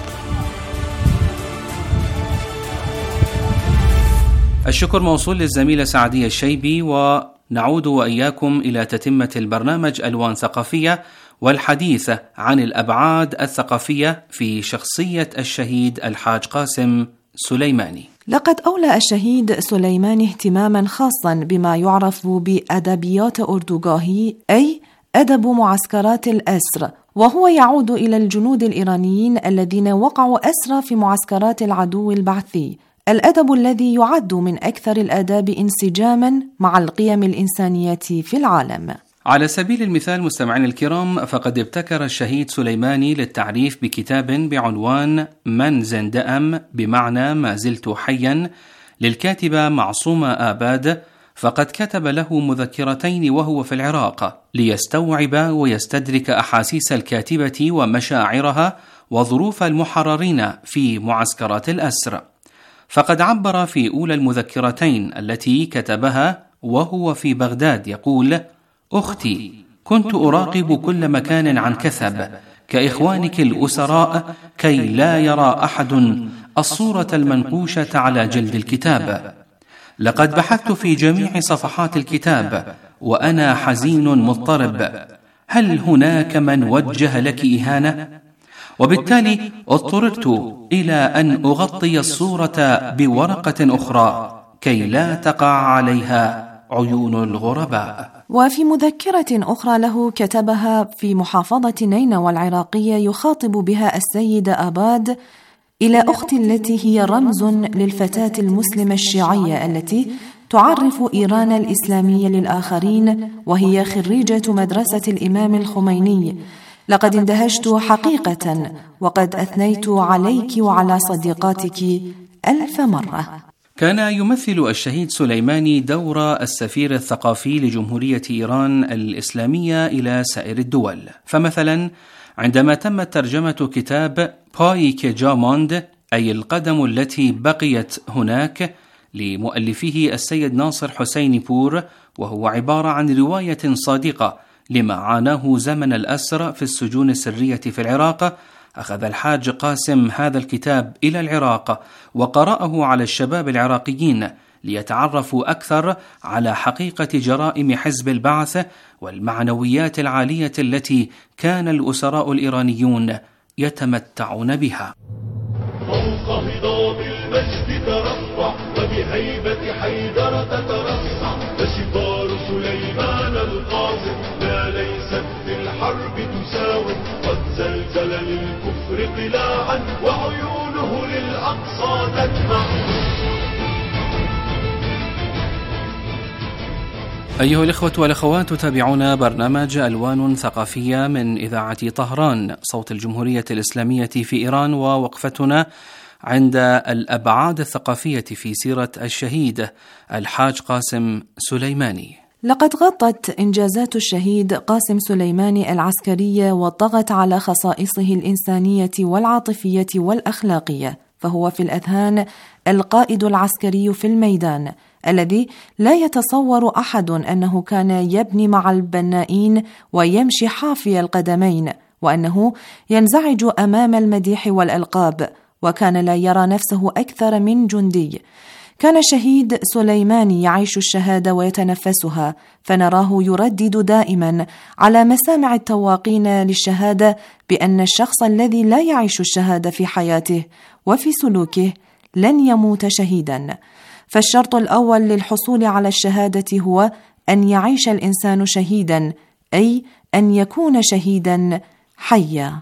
الشكر موصول للزميلة سعدية الشيبي، ونعود وإياكم إلى تتمة البرنامج ألوان ثقافية والحديث عن الأبعاد الثقافية في شخصية الشهيد الحاج قاسم سليماني. لقد أولى الشهيد سليماني اهتماما خاصا بما يعرف بأدبيات أردوغاهي، أي أدب معسكرات الأسر، وهو يعود إلى الجنود الإيرانيين الذين وقعوا أسرى في معسكرات العدو البعثي، الأدب الذي يعد من أكثر الآداب انسجاما مع القيم الإنسانية في العالم. على سبيل المثال مستمعين الكرام، فقد ابتكر الشهيد سليماني للتعريف بكتاب بعنوان من زندأم بمعنى ما زلت حيا للكاتبة معصومة آباد، فقد كتب له مذكرتين وهو في العراق ليستوعب ويستدرك أحاسيس الكاتبة ومشاعرها وظروف المحررين في معسكرات الأسر. فقد عبر في أولى المذكرتين التي كتبها وهو في بغداد يقول: أختي، كنت أراقب كل مكان عن كثب كإخوانك الأسراء كي لا يرى أحد الصورة المنقوشة على جلد الكتاب. لقد بحثت في جميع صفحات الكتاب وأنا حزين مضطرب، هل هناك من وجه لك إهانة؟ وبالتالي اضطررت إلى أن أغطي الصورة بورقة أخرى كي لا تقع عليها عيون الغرباء. وفي مذكرة أخرى له كتبها في محافظة نينوى العراقية يخاطب بها السيد آباد إلى أختي التي هي رمز للفتاة المسلمة الشيعية التي تعرف إيران الإسلامية للآخرين، وهي خريجة مدرسة الإمام الخميني. لقد اندهشت حقيقة، وقد أثنيت عليك وعلى صديقاتك ألف مرة. كان يمثل الشهيد سليماني دور السفير الثقافي لجمهورية إيران الإسلامية إلى سائر الدول. فمثلا عندما تمت ترجمة كتاب باي كي جاموند، أي القدم التي بقيت هناك، لمؤلفه السيد ناصر حسين بور، وهو عبارة عن رواية صادقة لما عاناه زمن الأسر في السجون السرية في العراق، أخذ الحاج قاسم هذا الكتاب إلى العراق وقرأه على الشباب العراقيين ليتعرفوا أكثر على حقيقة جرائم حزب البعث والمعنويات العالية التي كان الأسراء الإيرانيون يتمتعون بها. فوق هضاب المجد ترفع وبهيبة حيدر تترفع فشفار سليمان القاصم لا ليست في الحرب تساوم قد زلزل للكفر قلاعا وعيونه للأقصى تدمع. أيها الإخوة والأخوات، تتابعون برنامج ألوان ثقافية من إذاعة طهران صوت الجمهورية الإسلامية في إيران، ووقفتنا عند الأبعاد الثقافية في سيرة الشهيد الحاج قاسم سليماني. لقد غطت إنجازات الشهيد قاسم سليماني العسكرية وطغت على خصائصه الإنسانية والعاطفية والأخلاقية، فهو في الأذهان القائد العسكري في الميدان الذي لا يتصور أحد أنه كان يبني مع البنائين ويمشي حافي القدمين، وأنه ينزعج أمام المديح والألقاب، وكان لا يرى نفسه أكثر من جندي. كان الشهيد سليماني يعيش الشهادة ويتنفسها، فنراه يردد دائما على مسامع التواقين للشهادة بأن الشخص الذي لا يعيش الشهادة في حياته وفي سلوكه لن يموت شهيدا. فالشرط الأول للحصول على الشهادة هو أن يعيش الإنسان شهيدا، أي أن يكون شهيدا حيا.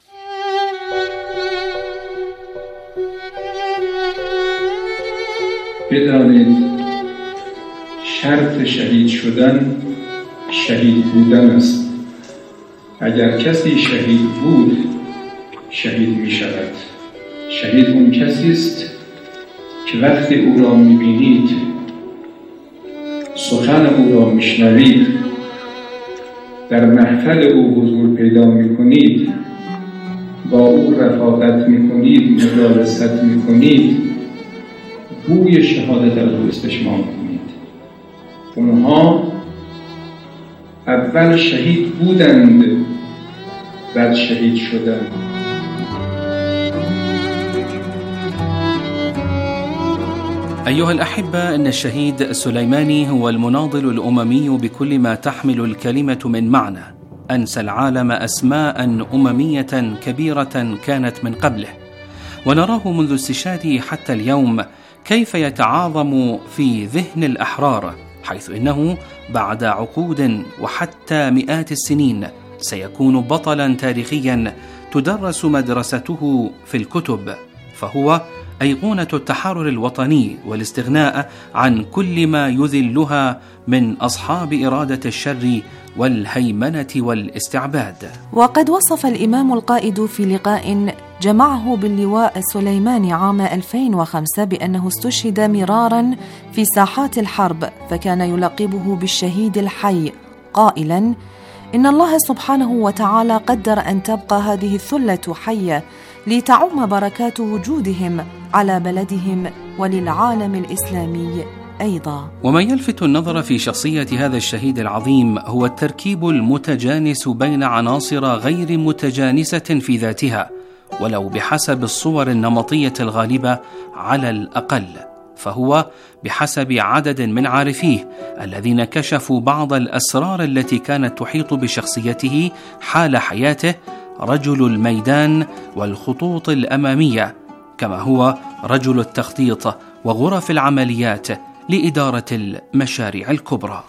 بدانید شرط شهید شدن شهید بودن است. اگر کسی شهید بود شهید می شود. شهید اون کسی است که وقتی او را می بینید، سخن او را می شنوید، در محفل او حضور پیدا می کنید، با او رفاقت می کنید، مجالست می کنید، بوی شهادت از او استشمام کنید. اونها اول شهید بودند، بعد شهید شدند. أيها الأحبة، إن الشهيد سليماني هو المناضل الأممي بكل ما تحمل الكلمة من معنى. أنسى العالم أسماء أممية كبيرة كانت من قبله، ونراه منذ استشهاده حتى اليوم كيف يتعاظم في ذهن الأحرار، حيث إنه بعد عقود وحتى مئات السنين سيكون بطلا تاريخيا تدرس مدرسته في الكتب، فهو أيقونة التحرر الوطني والاستغناء عن كل ما يذلها من أصحاب إرادة الشر والهيمنة والاستعباد. وقد وصف الإمام القائد في لقاء جمعه باللواء السليماني عام ألفين وخمسة بأنه استشهد مرارا في ساحات الحرب، فكان يلقبه بالشهيد الحي، قائلا: إن الله سبحانه وتعالى قدر أن تبقى هذه الثلة حية لتعم بركات وجودهم على بلدهم وللعالم الإسلامي أيضا. وما يلفت النظر في شخصية هذا الشهيد العظيم هو التركيب المتجانس بين عناصر غير متجانسة في ذاتها، ولو بحسب الصور النمطية الغالبة على الأقل، فهو بحسب عدد من عارفيه الذين كشفوا بعض الأسرار التي كانت تحيط بشخصيته حال حياته رجل الميدان والخطوط الأمامية، كما هو رجل التخطيط وغرف العمليات لإدارة المشاريع الكبرى.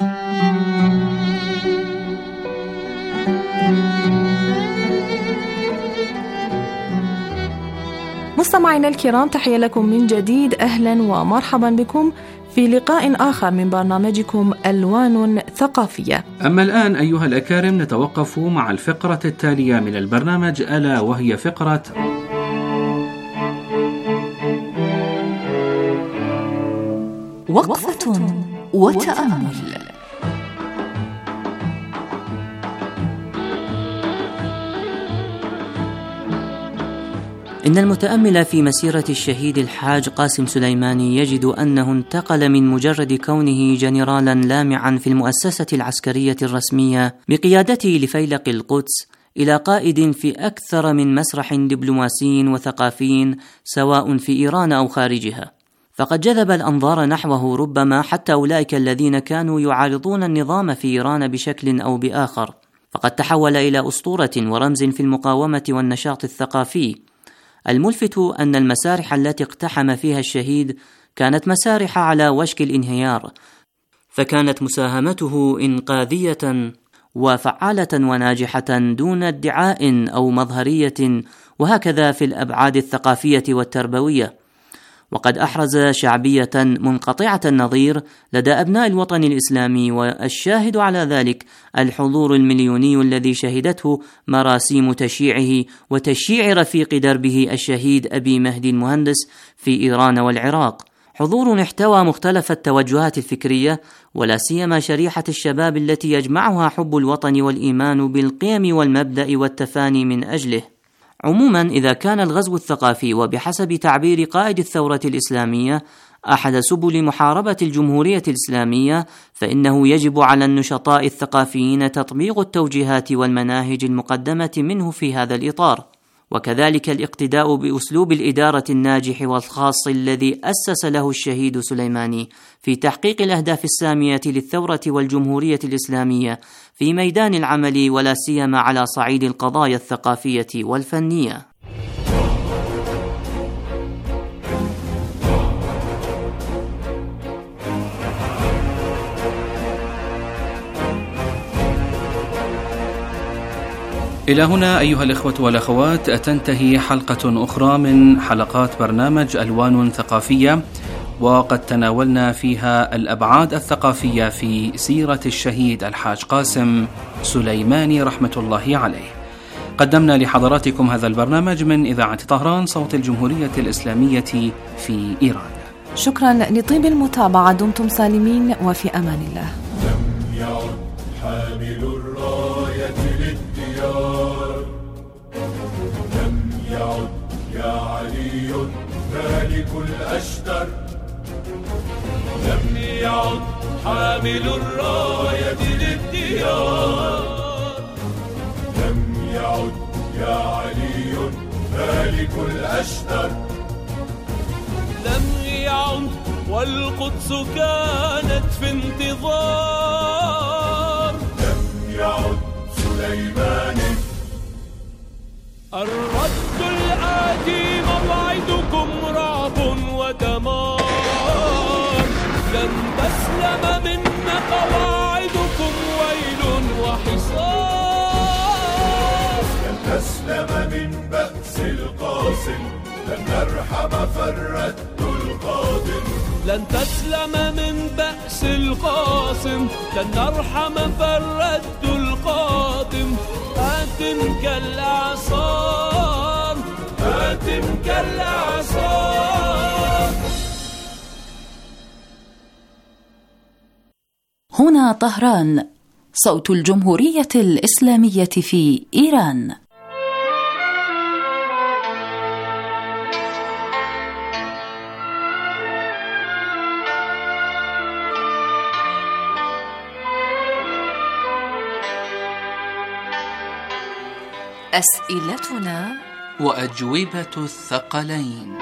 مستمعينا الكرام، تحية لكم من جديد، أهلا ومرحبا بكم في لقاء آخر من برنامجكم ألوان ثقافية. أما الآن أيها الأكارم نتوقف مع الفقرة التالية من البرنامج، ألا وهي فقرة وقفة وتأمل. إن المتأمل في مسيرة الشهيد الحاج قاسم سليماني يجد أنه انتقل من مجرد كونه جنرالا لامعا في المؤسسة العسكرية الرسمية بقيادته لفيلق القدس إلى قائد في أكثر من مسرح دبلوماسي وثقافي سواء في إيران أو خارجها، فقد جذب الأنظار نحوه ربما حتى أولئك الذين كانوا يعارضون النظام في إيران بشكل أو بآخر، فقد تحول إلى أسطورة ورمز في المقاومة والنشاط الثقافي. الملفت أن المسارح التي اقتحم فيها الشهيد كانت مسارح على وشك الانهيار، فكانت مساهمته إنقاذية وفعالة وناجحة دون ادعاء أو مظهرية، وهكذا في الأبعاد الثقافية والتربوية. وقد أحرز شعبية منقطعة النظير لدى أبناء الوطن الإسلامي، والشاهد على ذلك الحضور المليوني الذي شهدته مراسيم تشييعه وتشييع رفيق دربه الشهيد أبي مهدي المهندس في إيران والعراق، حضور احتوى مختلف التوجهات الفكرية ولا سيما شريحة الشباب التي يجمعها حب الوطن والإيمان بالقيم والمبدأ والتفاني من أجله. عموما إذا كان الغزو الثقافي وبحسب تعبير قائد الثورة الإسلامية أحد سبل محاربة الجمهورية الإسلامية، فإنه يجب على النشطاء الثقافيين تطبيق التوجيهات والمناهج المقدمة منه في هذا الإطار، وكذلك الاقتداء بأسلوب الإدارة الناجح والخاص الذي أسس له الشهيد سليماني في تحقيق الأهداف السامية للثورة والجمهورية الإسلامية في ميدان العمل، ولا سيما على صعيد القضايا الثقافية والفنية. إلى هنا أيها الإخوة والأخوات تنتهي حلقة أخرى من حلقات برنامج ألوان ثقافية، وقد تناولنا فيها الأبعاد الثقافية في سيرة الشهيد الحاج قاسم سليماني رحمة الله عليه. قدمنا لحضراتكم هذا البرنامج من إذاعة طهران صوت الجمهورية الإسلامية في إيران. شكرا لطيب المتابعة، دمتم سالمين وفي أمان الله. لم يعد حامل الراية للديار، لم يعد يا علي مالك الأشتر، لم يعد حامل الراية للديار، لم يعد يا علي مالك الأشتر، لم يعد والقدس كانت في انتظار، لم يعد سليماني الرد الآتي موعدكم رعب ودمار، لن تسلم منا قواعدكم ويل وحصار، لن تسلم من بأس القاسم، لن نرحم فالرد القادم، لن تسلم من بأس القاسم، لن نرحم فالرد القادم، آتم كالإعصار، آتم كالإعصار. هنا طهران صوت الجمهورية الإسلامية في إيران. أسئلتنا وأجوبة الثقلين.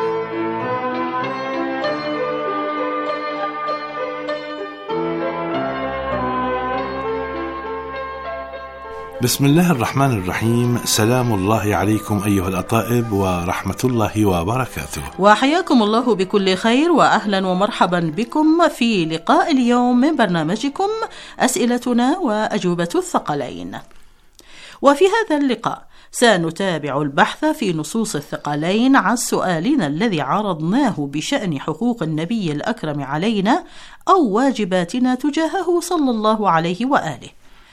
بسم الله الرحمن الرحيم. سلام الله عليكم أيها الأطائب ورحمة الله وبركاته، وحياكم الله بكل خير، وأهلا ومرحبا بكم في لقاء اليوم من برنامجكم أسئلتنا وأجوبة الثقلين. وفي هذا اللقاء سنتابع البحث في نصوص الثقلين عن سؤالنا الذي عرضناه بشأن حقوق النبي الأكرم علينا أو واجباتنا تجاهه صلى الله عليه وآله.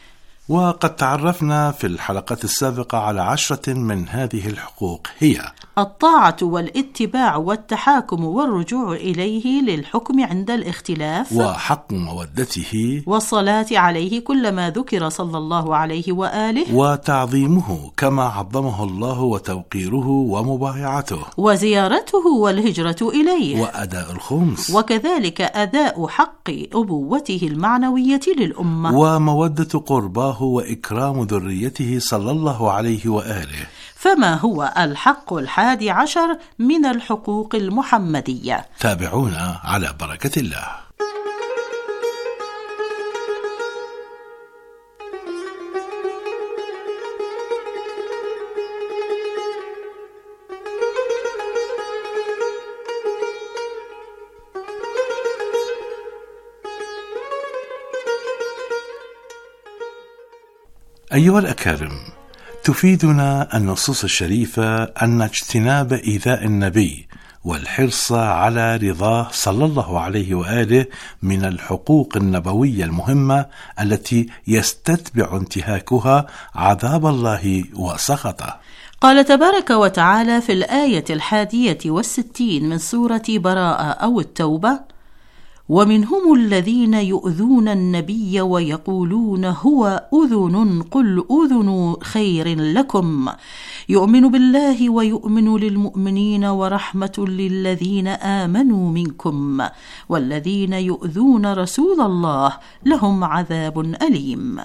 وقد تعرفنا في الحلقات السابقة على عشرة من هذه الحقوق، هي الطاعة والاتباع والتحاكم والرجوع إليه للحكم عند الاختلاف، وحق مودته، والصلاة عليه كلما ذكر صلى الله عليه وآله، وتعظيمه كما عظمه الله وتوقيره ومبايعته، وزيارته والهجرة إليه، وأداء الخمس، وكذلك أداء حق أبوته المعنوية للأمة، ومودة قرباه وإكرام ذريته صلى الله عليه وآله. فما هو الحق الحادي عشر من الحقوق المحمدية؟ تابعونا على بركة الله. أيها الأكارم، تفيدنا النصوص الشريفة أن اجتناب إيذاء النبي والحرص على رضاه صلى الله عليه وآله من الحقوق النبوية المهمة التي يستتبع انتهاكها عذاب الله وسخطه. قال تبارك وتعالى في الآية الحادية والستين من سورة براءة أو التوبة: ومنهم الذين يؤذون النبي ويقولون هو أذن قل أذن خير لكم يؤمن بالله ويؤمن للمؤمنين ورحمة للذين آمنوا منكم والذين يؤذون رسول الله لهم عذاب أليم.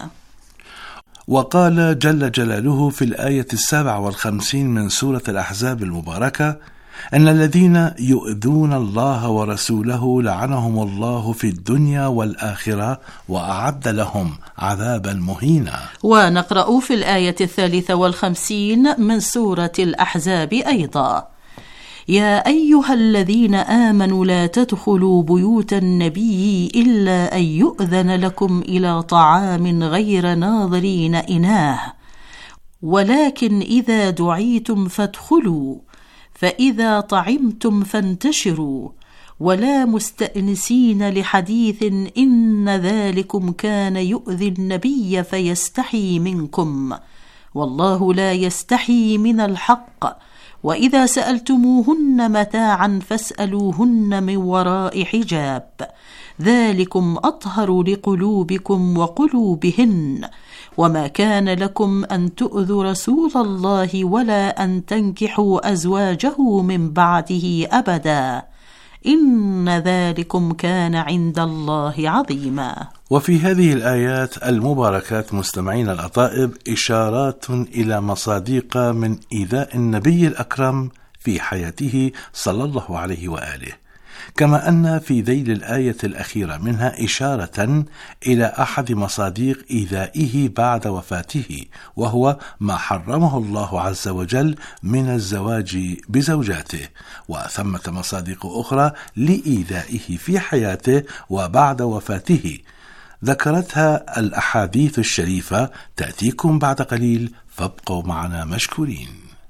وقال جل جلاله في الآية السابعة والخمسين من سورة الأحزاب المباركة: أن الذين يؤذون الله ورسوله لعنهم الله في الدنيا والآخرة وأعد لهم عذابا مهينا. ونقرأ في الآية الثالثة والخمسين من سورة الأحزاب أيضا: يا أيها الذين آمنوا لا تدخلوا بيوت النبي إلا أن يؤذن لكم إلى طعام غير ناظرين إناه ولكن إذا دعيتم فادخلوا فإذا طعمتم فانتشروا ولا مستأنسين لحديث إن ذلكم كان يؤذي النبي فيستحي منكم والله لا يستحي من الحق وإذا سألتموهن متاعا فاسألوهن من وراء حجاب ذلكم أطهر لقلوبكم وقلوبهن وما كان لكم أن تؤذوا رسول الله ولا أن تنكحوا أزواجه من بعده أبدا إن ذلكم كان عند الله عظيما. وفي هذه الآيات المباركات مستمعين الأطائب إشارات إلى مصادق من إيذاء النبي الأكرم في حياته صلى الله عليه وآله، كما أن في ذيل الآية الأخيرة منها إشارة إلى أحد مصادق إيذائه بعد وفاته، وهو ما حرمه الله عز وجل من الزواج بزوجاته، وثمة مصادق أخرى لإيذائه في حياته وبعد وفاته ذكرتها الأحاديث الشريفة تأتيكم بعد قليل، فابقوا معنا مشكورين.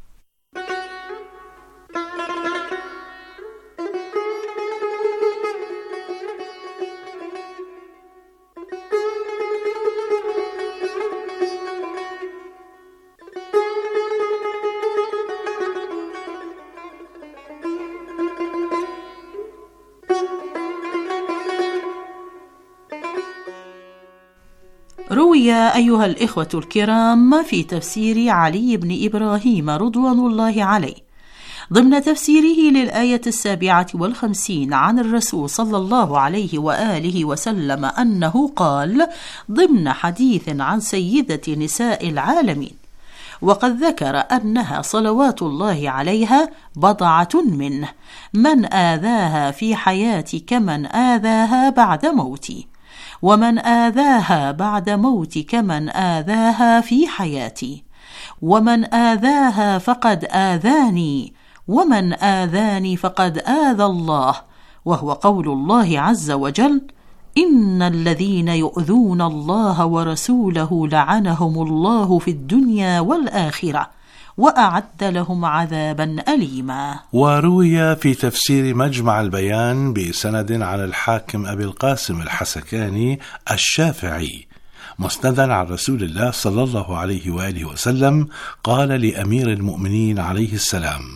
روي أيها الإخوة الكرام في تفسير علي بن إبراهيم رضوان الله عليه ضمن تفسيره للآية السابعة والخمسين عن الرسول صلى الله عليه وآله وسلم أنه قال ضمن حديث عن سيدة نساء العالمين وقد ذكر أنها صلوات الله عليها بضعة منه من آذاها في حياتي كمن آذاها بعد موتي ومن آذاها بعد موتي كمن آذاها في حياتي ومن آذاها فقد آذاني ومن آذاني فقد آذى الله وهو قول الله عز وجل إن الذين يؤذون الله ورسوله لعنهم الله في الدنيا والآخرة وأعد لهم عذابا أليما. وروي في تفسير مجمع البيان بسند على الحاكم أبي القاسم الحسكاني الشافعي مسندا عن رسول الله صلى الله عليه وآله وسلم قال لأمير المؤمنين عليه السلام: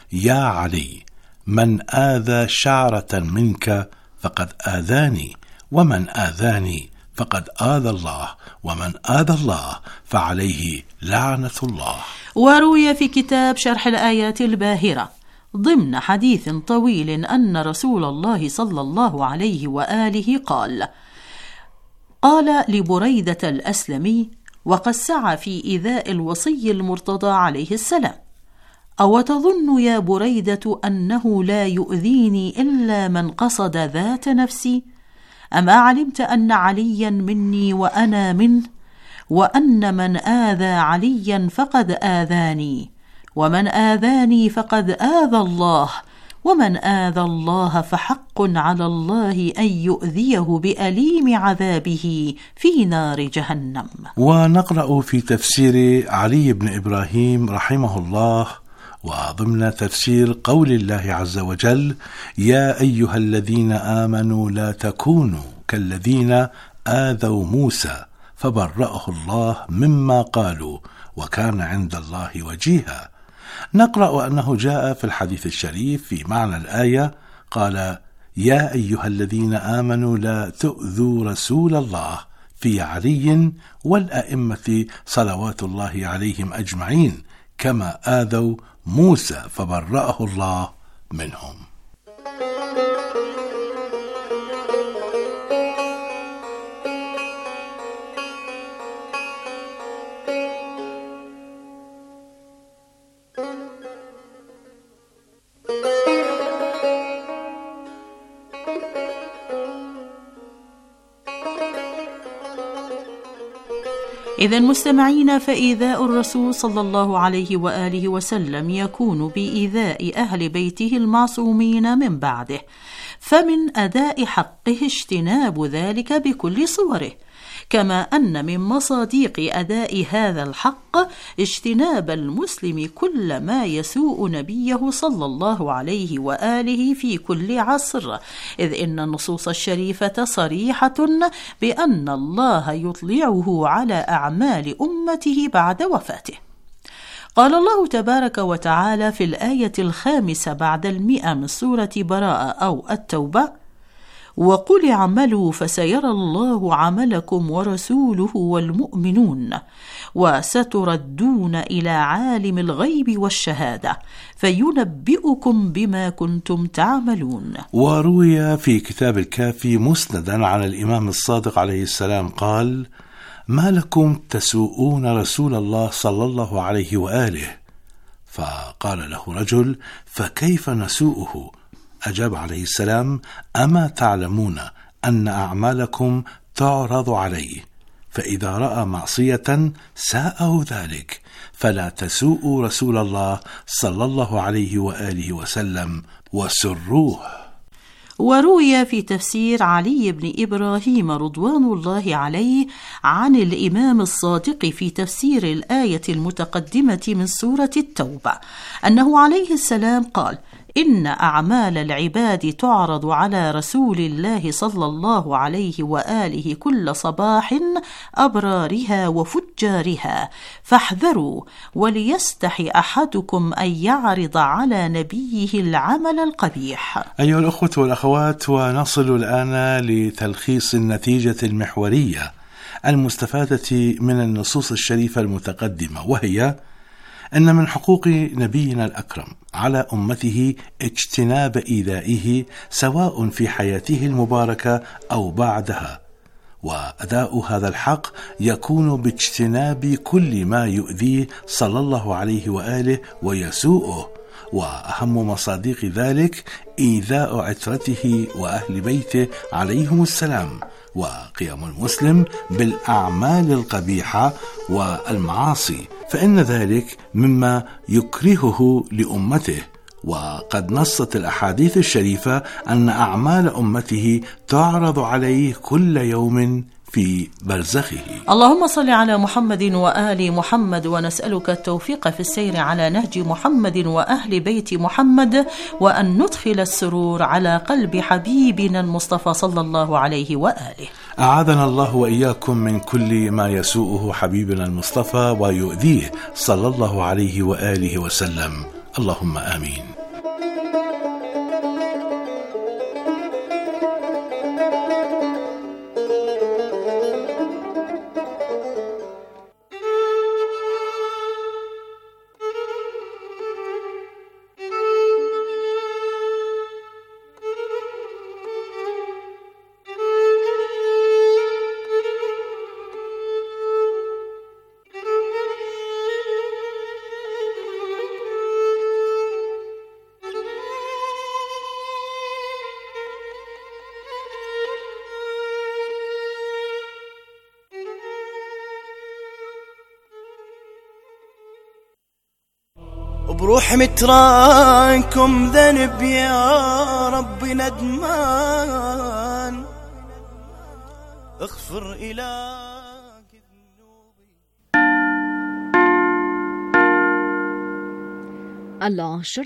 يا علي من آذى شعرة منك فقد آذاني، ومن آذاني فقد آذى الله، ومن آذى الله فعليه لعنة الله. وروي في كتاب شرح الآيات الباهرة ضمن حديث طويل أن رسول الله صلى الله عليه وآله قال قال لبريدة الأسلمي وقد سعى في إيذاء الوصي المرتضى عليه السلام: أو تظن يا بريدة أنه لا يؤذيني إلا من قصد ذات نفسي؟ أما علمت أن عليا مني وأنا منه، وأن من آذى عليا فقد آذاني، ومن آذاني فقد آذى الله، ومن آذى الله فحق على الله أن يؤذيه بأليم عذابه في نار جهنم. ونقرأ في تفسير علي بن إبراهيم رحمه الله وضمن تفسير قول الله عز وجل: يا أيها الذين آمنوا لا تكونوا كالذين آذوا موسى فبرأه الله مما قالوا وكان عند الله وجيها. نقرأ أنه جاء في الحديث الشريف في معنى الآية قال: يا أيها الذين آمنوا لا تؤذوا رسول الله في علي والأئمة صلوات الله عليهم أجمعين كما آذوا موسى فبرأه الله منهم. إذن مستمعين، فإيذاء الرسول صلى الله عليه وآله وسلم يكون بإيذاء أهل بيته المعصومين من بعده، فمن أداء حقه اجتناب ذلك بكل صوره، كما أن من مصادق أداء هذا الحق اجتناب المسلم كل ما يسوء نبيه صلى الله عليه وآله في كل عصر، إذ إن النصوص الشريفة صريحة بأن الله يطلعه على أعمال أمته بعد وفاته. قال الله تبارك وتعالى في الآية الخامسة بعد المئة من سورة براءة أو التوبة: وقل اعملوا فسيرى الله عملكم ورسوله والمؤمنون وستردون إلى عالم الغيب والشهادة فينبئكم بما كنتم تعملون. وروي في كتاب الكافي مسندا عن الإمام الصادق عليه السلام قال: ما لكم تسوءون رسول الله صلى الله عليه وآله؟ فقال له رجل: فكيف نسوءه؟ أجاب عليه السلام: أما تعلمون أن أعمالكم تعرض عليه، فإذا رأى معصية ساءه ذلك، فلا تسوءوا رسول الله صلى الله عليه وآله وسلم وسروه. وروي في تفسير علي بن إبراهيم رضوان الله عليه عن الإمام الصادق في تفسير الآية المتقدمة من سورة التوبة أنه عليه السلام قال: إن أعمال العباد تعرض على رسول الله صلى الله عليه وآله كل صباح، أبرارها وفجارها، فاحذروا وليستحي أحدكم أن يعرض على نبيه العمل القبيح. أيها الأخوة والأخوات، ونصل الآن لتلخيص النتيجة المحورية المستفادة من النصوص الشريفة المتقدمة، وهي أن من حقوق نبينا الأكرم على أمته اجتناب إيذائه سواء في حياته المباركة أو بعدها، وأداء هذا الحق يكون باجتناب كل ما يؤذيه صلى الله عليه وآله ويسوءه، وأهم مصادق ذلك إيذاء عترته وأهل بيته عليهم السلام، وقيام المسلم بالأعمال القبيحة والمعاصي، فإن ذلك مما يكرهه لأمته. وقد نصت الأحاديث الشريفة أن أعمال أمته تعرض عليه كل يوم في برزخه. اللهم صل على محمد وآل محمد، ونسألك التوفيق في السير على نهج محمد وأهل بيت محمد، وأن ندخل السرور على قلب حبيبنا المصطفى صلى الله عليه وآله. أعاذنا الله وإياكم من كل ما يسوءه حبيبنا المصطفى ويؤذيه صلى الله عليه وآله وسلم، اللهم آمين. بروح متراكم ذنب يا رب ندمان اغفر إلى العاشر